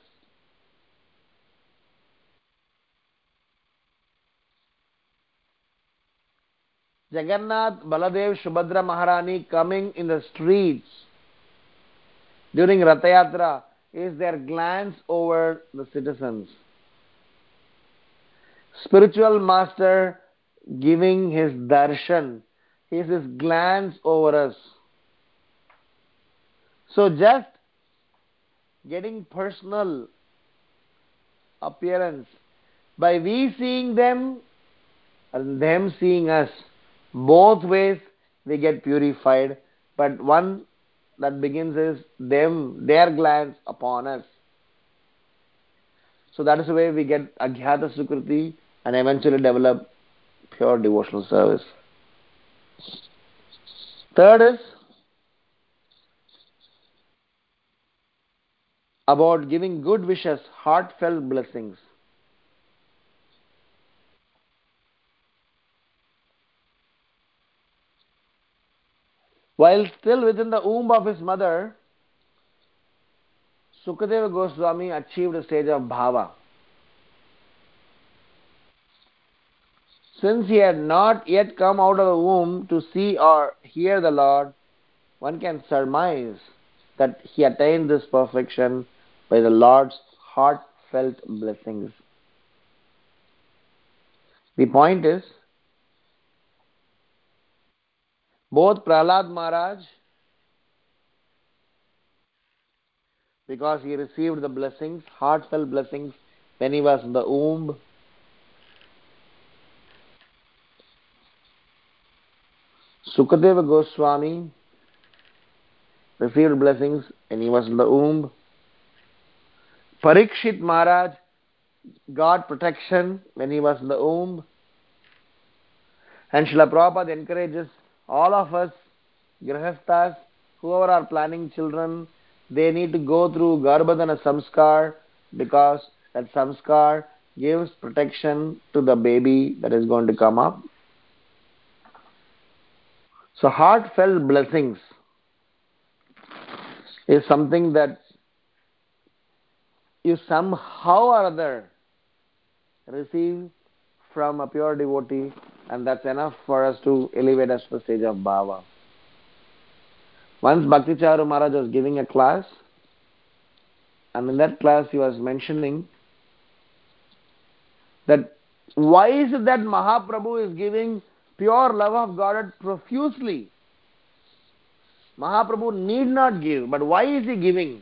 Jagannath, Baladev, Subhadra Maharani coming in the streets during Rath Yatra is their glance over the citizens. Spiritual master giving his darshan is his glance over us. So just getting personal appearance by we seeing them and them seeing us, both ways we get purified, but one that begins is them, their glance upon us. So that is the way we get Agyata Sukriti and eventually develop pure devotional service. Third is about giving good wishes, heartfelt blessings. While still within the womb of his mother, Sukadeva Goswami achieved a stage of bhava. Since he had not yet come out of the womb to see or hear the Lord, one can surmise that he attained this perfection by the Lord's heartfelt blessings. The point is, both Prahlad Maharaj, because he received the blessings, heartfelt blessings, when he was in the womb, Sukadeva Goswami received blessings when he was in the womb, Parikshit Maharaj got protection when he was in the womb, and Srila Prabhupada encourages all of us, Grihasthas, whoever are planning children, they need to go through Garbhadana Samskar because that Samskar gives protection to the baby that is going to come up. So heartfelt blessings is something that you somehow or other receive from a pure devotee, and that's enough for us to elevate us to the stage of bhava. Once Bhakti Charu Maharaj was giving a class, and in that class he was mentioning that why is it that Mahaprabhu is giving pure love of God profusely? Mahaprabhu need not give, but why is he giving?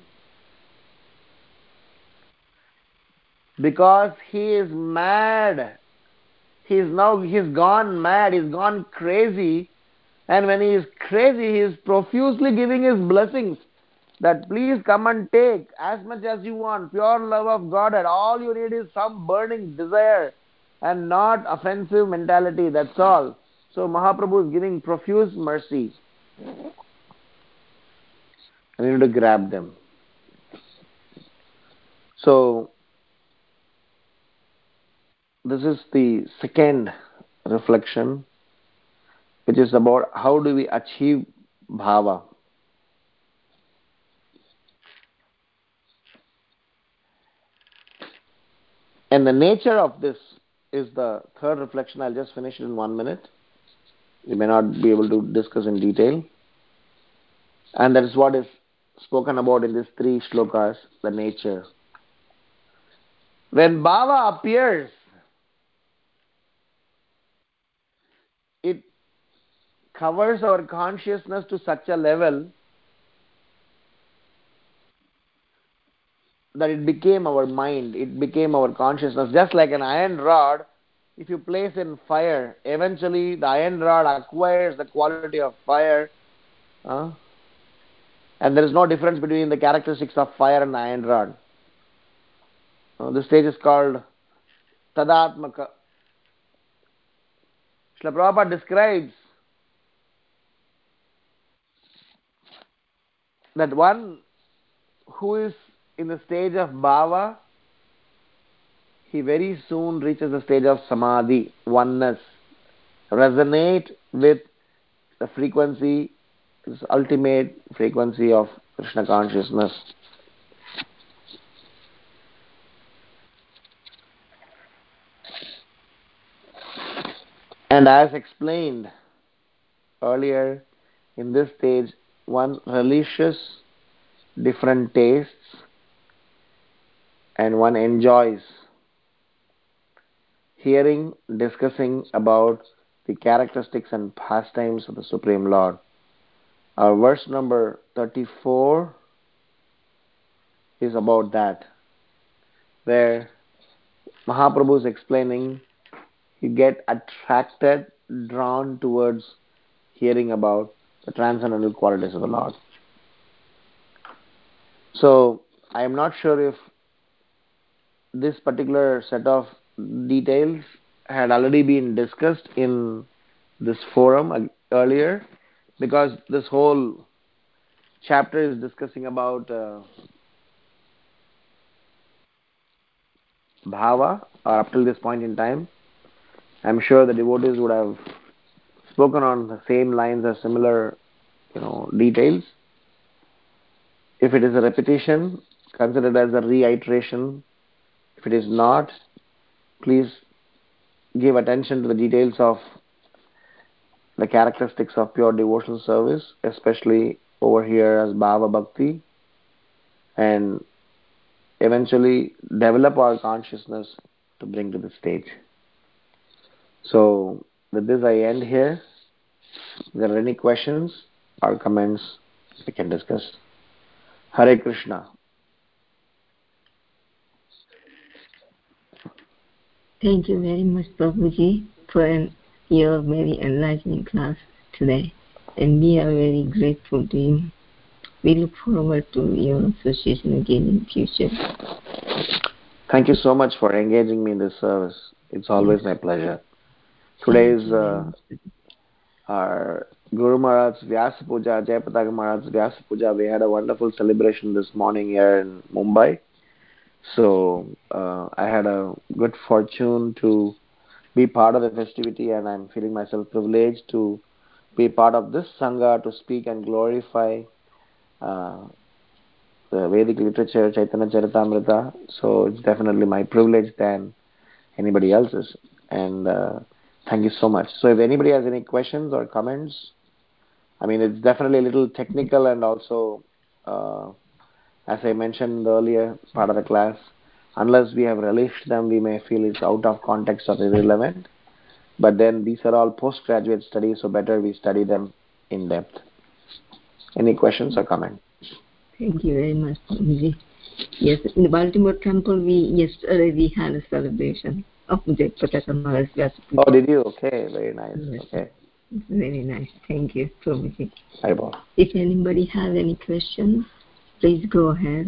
Because he is mad. He is now, he's gone mad, he's gone crazy, and when he is crazy, he is profusely giving his blessings. That please come and take as much as you want, pure love of God, and all you need is some burning desire and not offensive mentality, that's all. So Mahaprabhu is giving profuse mercy. And you need to grab them. So this is the second reflection, which is about how do we achieve bhava. And the nature of this is the third reflection. I'll just finish it in one minute. We may not be able to discuss in detail. And that is what is spoken about in these three shlokas, the nature. When bhava appears, it covers our consciousness to such a level that it became our mind, it became our consciousness, just like an iron rod. If you place in fire, eventually the iron rod acquires the quality of fire, uh, and there is no difference between the characteristics of fire and the iron rod. Uh, this stage is called Tadatmaka. Srila Prabhupada describes that one who is in the stage of bhava, he very soon reaches the stage of samadhi, oneness, resonate with the frequency, this ultimate frequency of Krishna consciousness. And as explained earlier, in this stage, one relishes different tastes and one enjoys hearing, discussing about the characteristics and pastimes of the Supreme Lord. Our verse number thirty-four is about that, where Mahaprabhu is explaining you get attracted, drawn towards hearing about the transcendental qualities of the Lord. So, I am not sure if this particular set of details had already been discussed in this forum earlier, because this whole chapter is discussing about uh, bhava, or up till this point in time. I'm sure the devotees would have spoken on the same lines or similar, you know, details. If it is a repetition, consider it as a reiteration. If it is not, please give attention to the details of the characteristics of pure devotional service, especially over here as Bhava Bhakti, and eventually develop our consciousness to bring to the stage. So, with this, I end here. If there are any questions or comments, we can discuss. Hare Krishna. Thank you very much, Prabhuji, for an, your very enlightening class today. And we are very grateful to you. We look forward to your association again in future. Thank you so much for engaging me in this service. It's always yes. my pleasure. Today is uh, our Guru Maharaj's Vyasa Puja, Jayapataga Maharaj's Vyasa Puja. We had a wonderful celebration this morning here in Mumbai. So uh, I had a good fortune to be part of the festivity, and I'm feeling myself privileged to be part of this Sangha to speak and glorify uh, the Vedic literature, Chaitanya Charitamrita. So it's definitely my privilege than anybody else's. And uh, thank you so much. So if anybody has any questions or comments, I mean, it's definitely a little technical, and also, uh, as I mentioned earlier, part of the class, unless we have relished them, we may feel it's out of context or irrelevant. But then these are all postgraduate studies, so better we study them in depth. Any questions or comments? Thank you very much, Prabhuji. Yes, in the Baltimore temple, we yesterday we had a celebration of Jayapataka Maharaj Vyasa Puja. Oh, did you? Okay, very nice. Yes. Okay. Very nice. Thank you, Prabhuji. Hi, Bob. If anybody has any questions, please go ahead.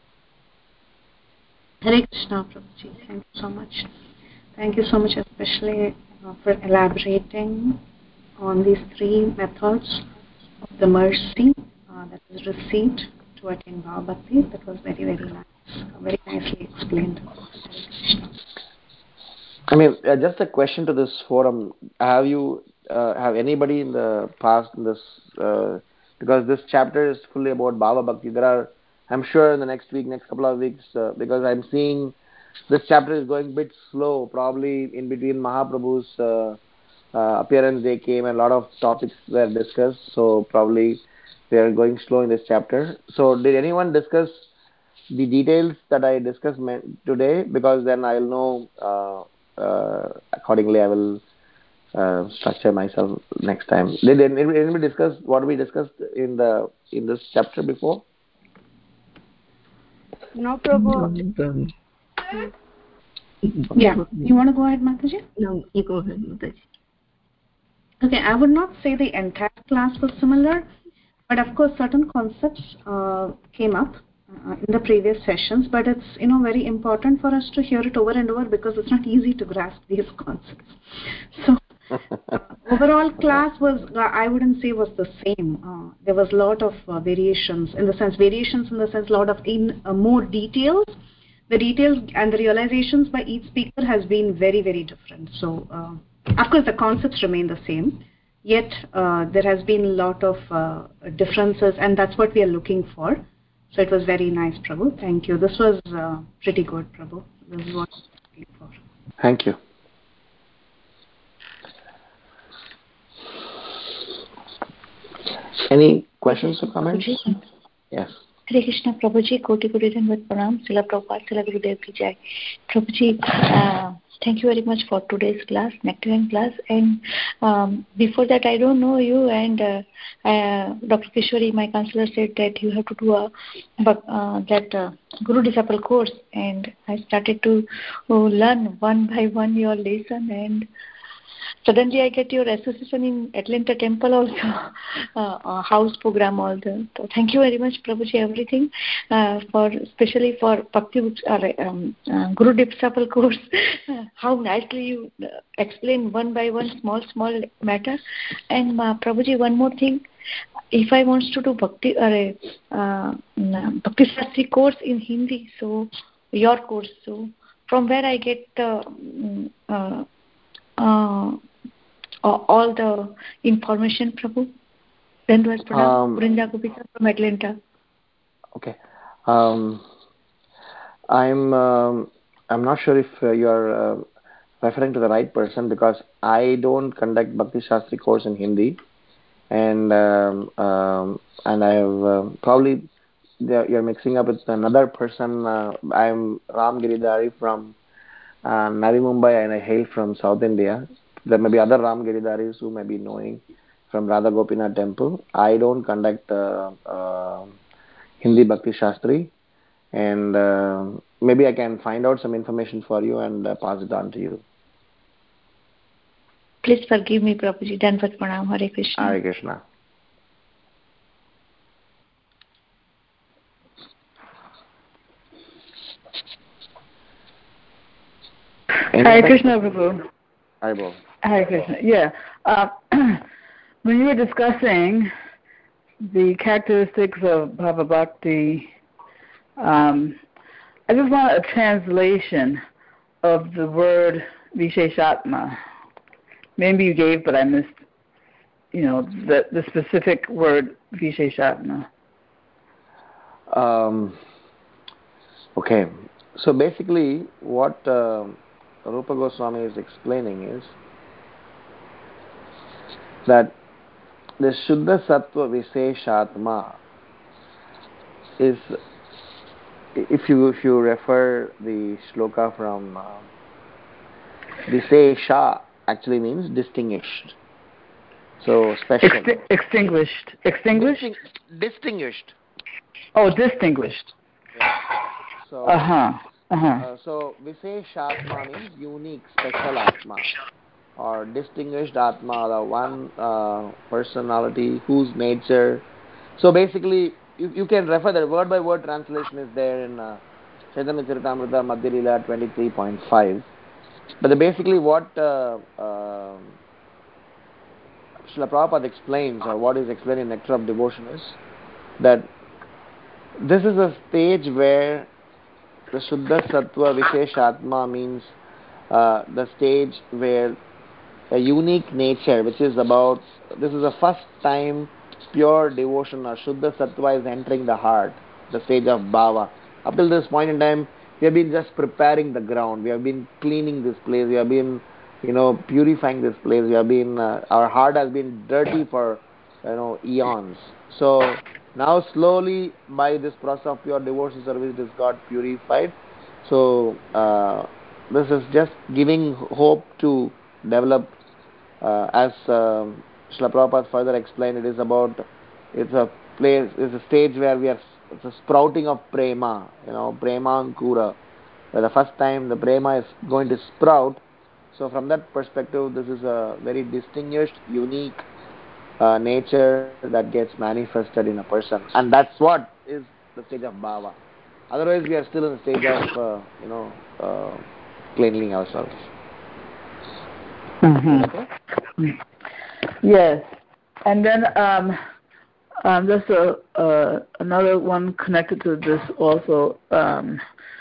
Hare Krishna, Prabhuji. Thank you so much. Thank you so much, especially uh, for elaborating on these three methods of the mercy uh, that is received to attain Bhava Bhakti. That was very, very nice. Uh, very nicely explained. Hare Krishna. I mean, uh, just a question to this forum. Have you, uh, have anybody in the past in this, uh, because this chapter is fully about Bhava Bhakti. There are, I'm sure in the next week, next couple of weeks, uh, because I'm seeing this chapter is going a bit slow, probably in between Mahaprabhu's uh, uh, appearance they came and a lot of topics were discussed, so probably they are going slow in this chapter. So did anyone discuss the details that I discussed today? Because then I'll know uh, uh, accordingly. I will uh, structure myself next time. Did anybody, anybody discuss what we discussed in the in this chapter before? No, Prabhu. No problem. Yeah, you want to go ahead, Mataji? No, you go ahead, Mataji. Okay, I would not say the entire class was similar, but of course certain concepts uh, came up uh, in the previous sessions, but it's, you know, very important for us to hear it over and over because it's not easy to grasp these concepts. So uh, overall class was, uh, I wouldn't say was the same. Uh, there was a lot of uh, variations, in the sense, variations in the sense, a lot of in uh, more details. The details and the realizations by each speaker has been very, very different. So, uh, of course, the concepts remain the same, yet uh, there has been a lot of uh, differences, and that's what we are looking for. So it was very nice, Prabhu. Thank you. This was uh, pretty good, Prabhu. This is what I was looking for. Thank you. Any questions or comments? Prabhuji? Yes. Hare Krishna, Prabhuji, Koti Koti Dandavat Pranam, Srila Prabhupada, Srila Gurudev Ki Jai. Prabhuji, uh, thank you very much for today's class, Nectarian class. And um, before that, I don't know you, and uh, uh, Doctor Kishori, my counselor, said that you have to do a uh, that uh, Guru Disciple course, and I started to uh, learn one by one your lesson, and suddenly I get your association in Atlanta Temple also, uh, uh, house program also. So thank you very much, Prabhuji, everything, uh, for especially for Bhakti uh, um, uh, Guru Disciple course. How nicely you uh, explain one by one small, small matter. And uh, Prabhuji, one more thing. If I want to do Bhakti, uh, uh, Bhakti Shastri course in Hindi, so your course, so from where I get the uh, uh, all the information, Prabhu? Dandavad Pranam, Vrinda Gopika from Atlanta. Okay. Um, I'm um, I'm not sure if uh, you are uh, referring to the right person, because I don't conduct Bhakti Shastri course in Hindi, and um, um, and I have uh, probably you're mixing up with another person. Uh, I'm Ram Giridhari from uh, Navi Mumbai, and I hail from South India. There may be other Ram Giridharis who may be knowing from Radha Gopinath temple. I don't conduct uh, uh, Hindi Bhakti Shastri, and uh, maybe I can find out some information for you and uh, pass it on to you. Please forgive me, Prabhuji. Dandavad Pranam. Hare Krishna. Hare Krishna. Hare Krishna, Prabhu. Hare Bo. Hare Krishna. Yeah. Uh, when you were discussing the characteristics of Bhava Bhakti, um, I just want a translation of the word Visheshatma. Maybe you gave, but I missed, you know, the, the specific word Visheshatma. Um, okay. So basically what uh, Rupa Goswami is explaining is that the Shuddha Sattva Visheshatma is, if you if you refer the shloka from uh, Vishesha actually means distinguished. So special. Exti- extinguished. Extinguished? Disting- distinguished. Oh, distinguished. Yeah. So, uh-huh. Uh-huh. Uh, so Visheshatma means unique, special Atma, or distinguished Atma, the one uh, personality whose nature. So basically, you, you can refer, the word by word translation is there in uh, Chaitanya Charitamrita Madhya Leela twenty-three point five. But the basically what uh, uh, Srila Prabhupada explains, or what is explained in Nectar of Devotion, is that this is a stage where the Shuddha Sattva Visheshatma means uh, the stage where a unique nature, which is about, this is the first time pure devotion or Shuddha Sattva is entering the heart, the stage of Bhava. Up till this point in time, we have been just preparing the ground. We have been cleaning this place. We have been, you know, purifying this place. We have been, uh, our heart has been dirty for, you know, eons. So now slowly, by this process of pure devotion service, it has got purified. So uh, this is just giving hope to develop, uh, as um, Srila Prabhupada further explained. It is about, it's a place, it's a stage where we are it's a sprouting of prema, you know, prema ankura, where the first time the prema is going to sprout. So from that perspective, this is a very distinguished, unique uh, nature that gets manifested in a person, and that's what is the stage of bhava. Otherwise, we are still in the stage of uh, you know uh, cleaning ourselves. Mm-hmm. Okay? Yes, and then um, um, just a, uh, another one connected to this also. Um,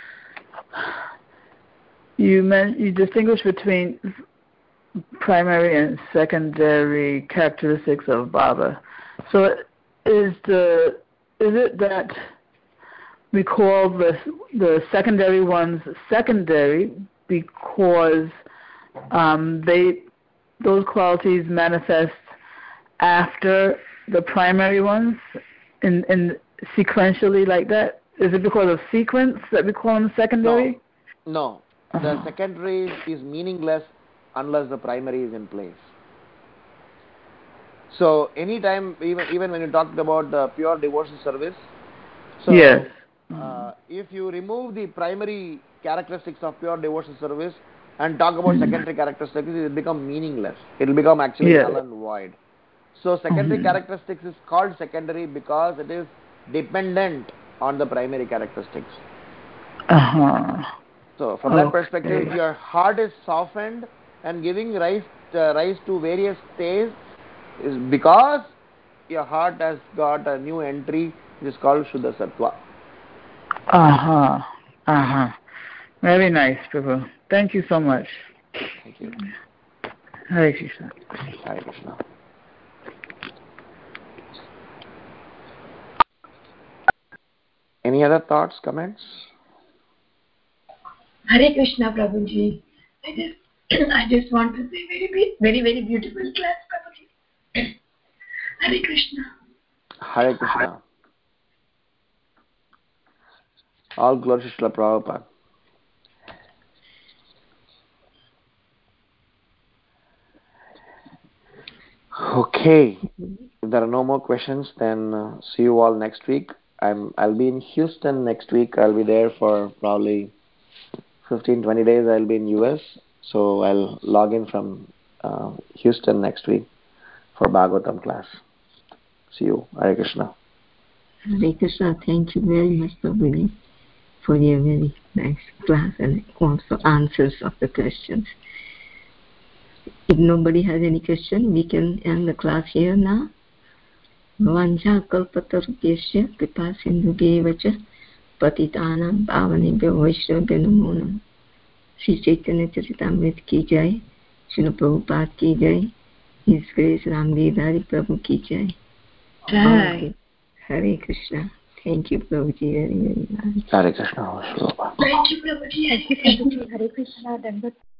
you meant you distinguish between primary and secondary characteristics of bhava. So, is the is it that we call the the secondary ones secondary because um, they those qualities manifest after the primary ones in, in sequentially like that? Is it because of sequence that we call them secondary? No, no. Uh-huh. The secondary is meaningless unless the primary is in place. So anytime, even even when you talked about the pure devotional service, so yes. uh, if you remove the primary characteristics of pure devotional service and talk about mm-hmm. secondary characteristics, it will become meaningless. It will become actually yes. null and void. So secondary mm-hmm. characteristics is called secondary because it is dependent on the primary characteristics. Uh-huh. So from okay. that perspective, if your heart is softened and giving rise uh, rise to various states, is because your heart has got a new entry, which is called Shuddha Sattva. Uh-huh. Uh-huh. Very nice, Prabhu. Thank you so much. Thank you. Hare Krishna. Hare Krishna. Any other thoughts, comments? Hare Krishna, Prabhuji. I just, I just want to say very, very, very beautiful class, Prabhuji. Hare Krishna. Hare Krishna. All glory to Srila Prabhupada. Okay. If there are no more questions, then uh, see you all next week. I'm I'll be in Houston next week. I'll be there for probably fifteen, twenty days. I'll be in U S, so I'll log in from uh, Houston next week for Bhagavatam class. See you. Hare Krishna. Hare Krishna. Thank you very much, Prabhuji, for your very nice class and also answers of the questions. If nobody has any question, we can end the class here now. Vanja kalpatarupyasya kripa sindhubheva cha patitanam pavanebhyo vaishnavabhyo namo namo. Shri Chaitanya Charitamrita ki jai, Srila Prabhupada ki jai, His Grace Ramdev Hari Prabhu ki jai. Jai. Hare Krishna. Thank you, Prabhuji, very, very much. Hare Krishna. Thank you, Prabhuji. Thank you, Prabhuji. Hare Krishna. Dandavat.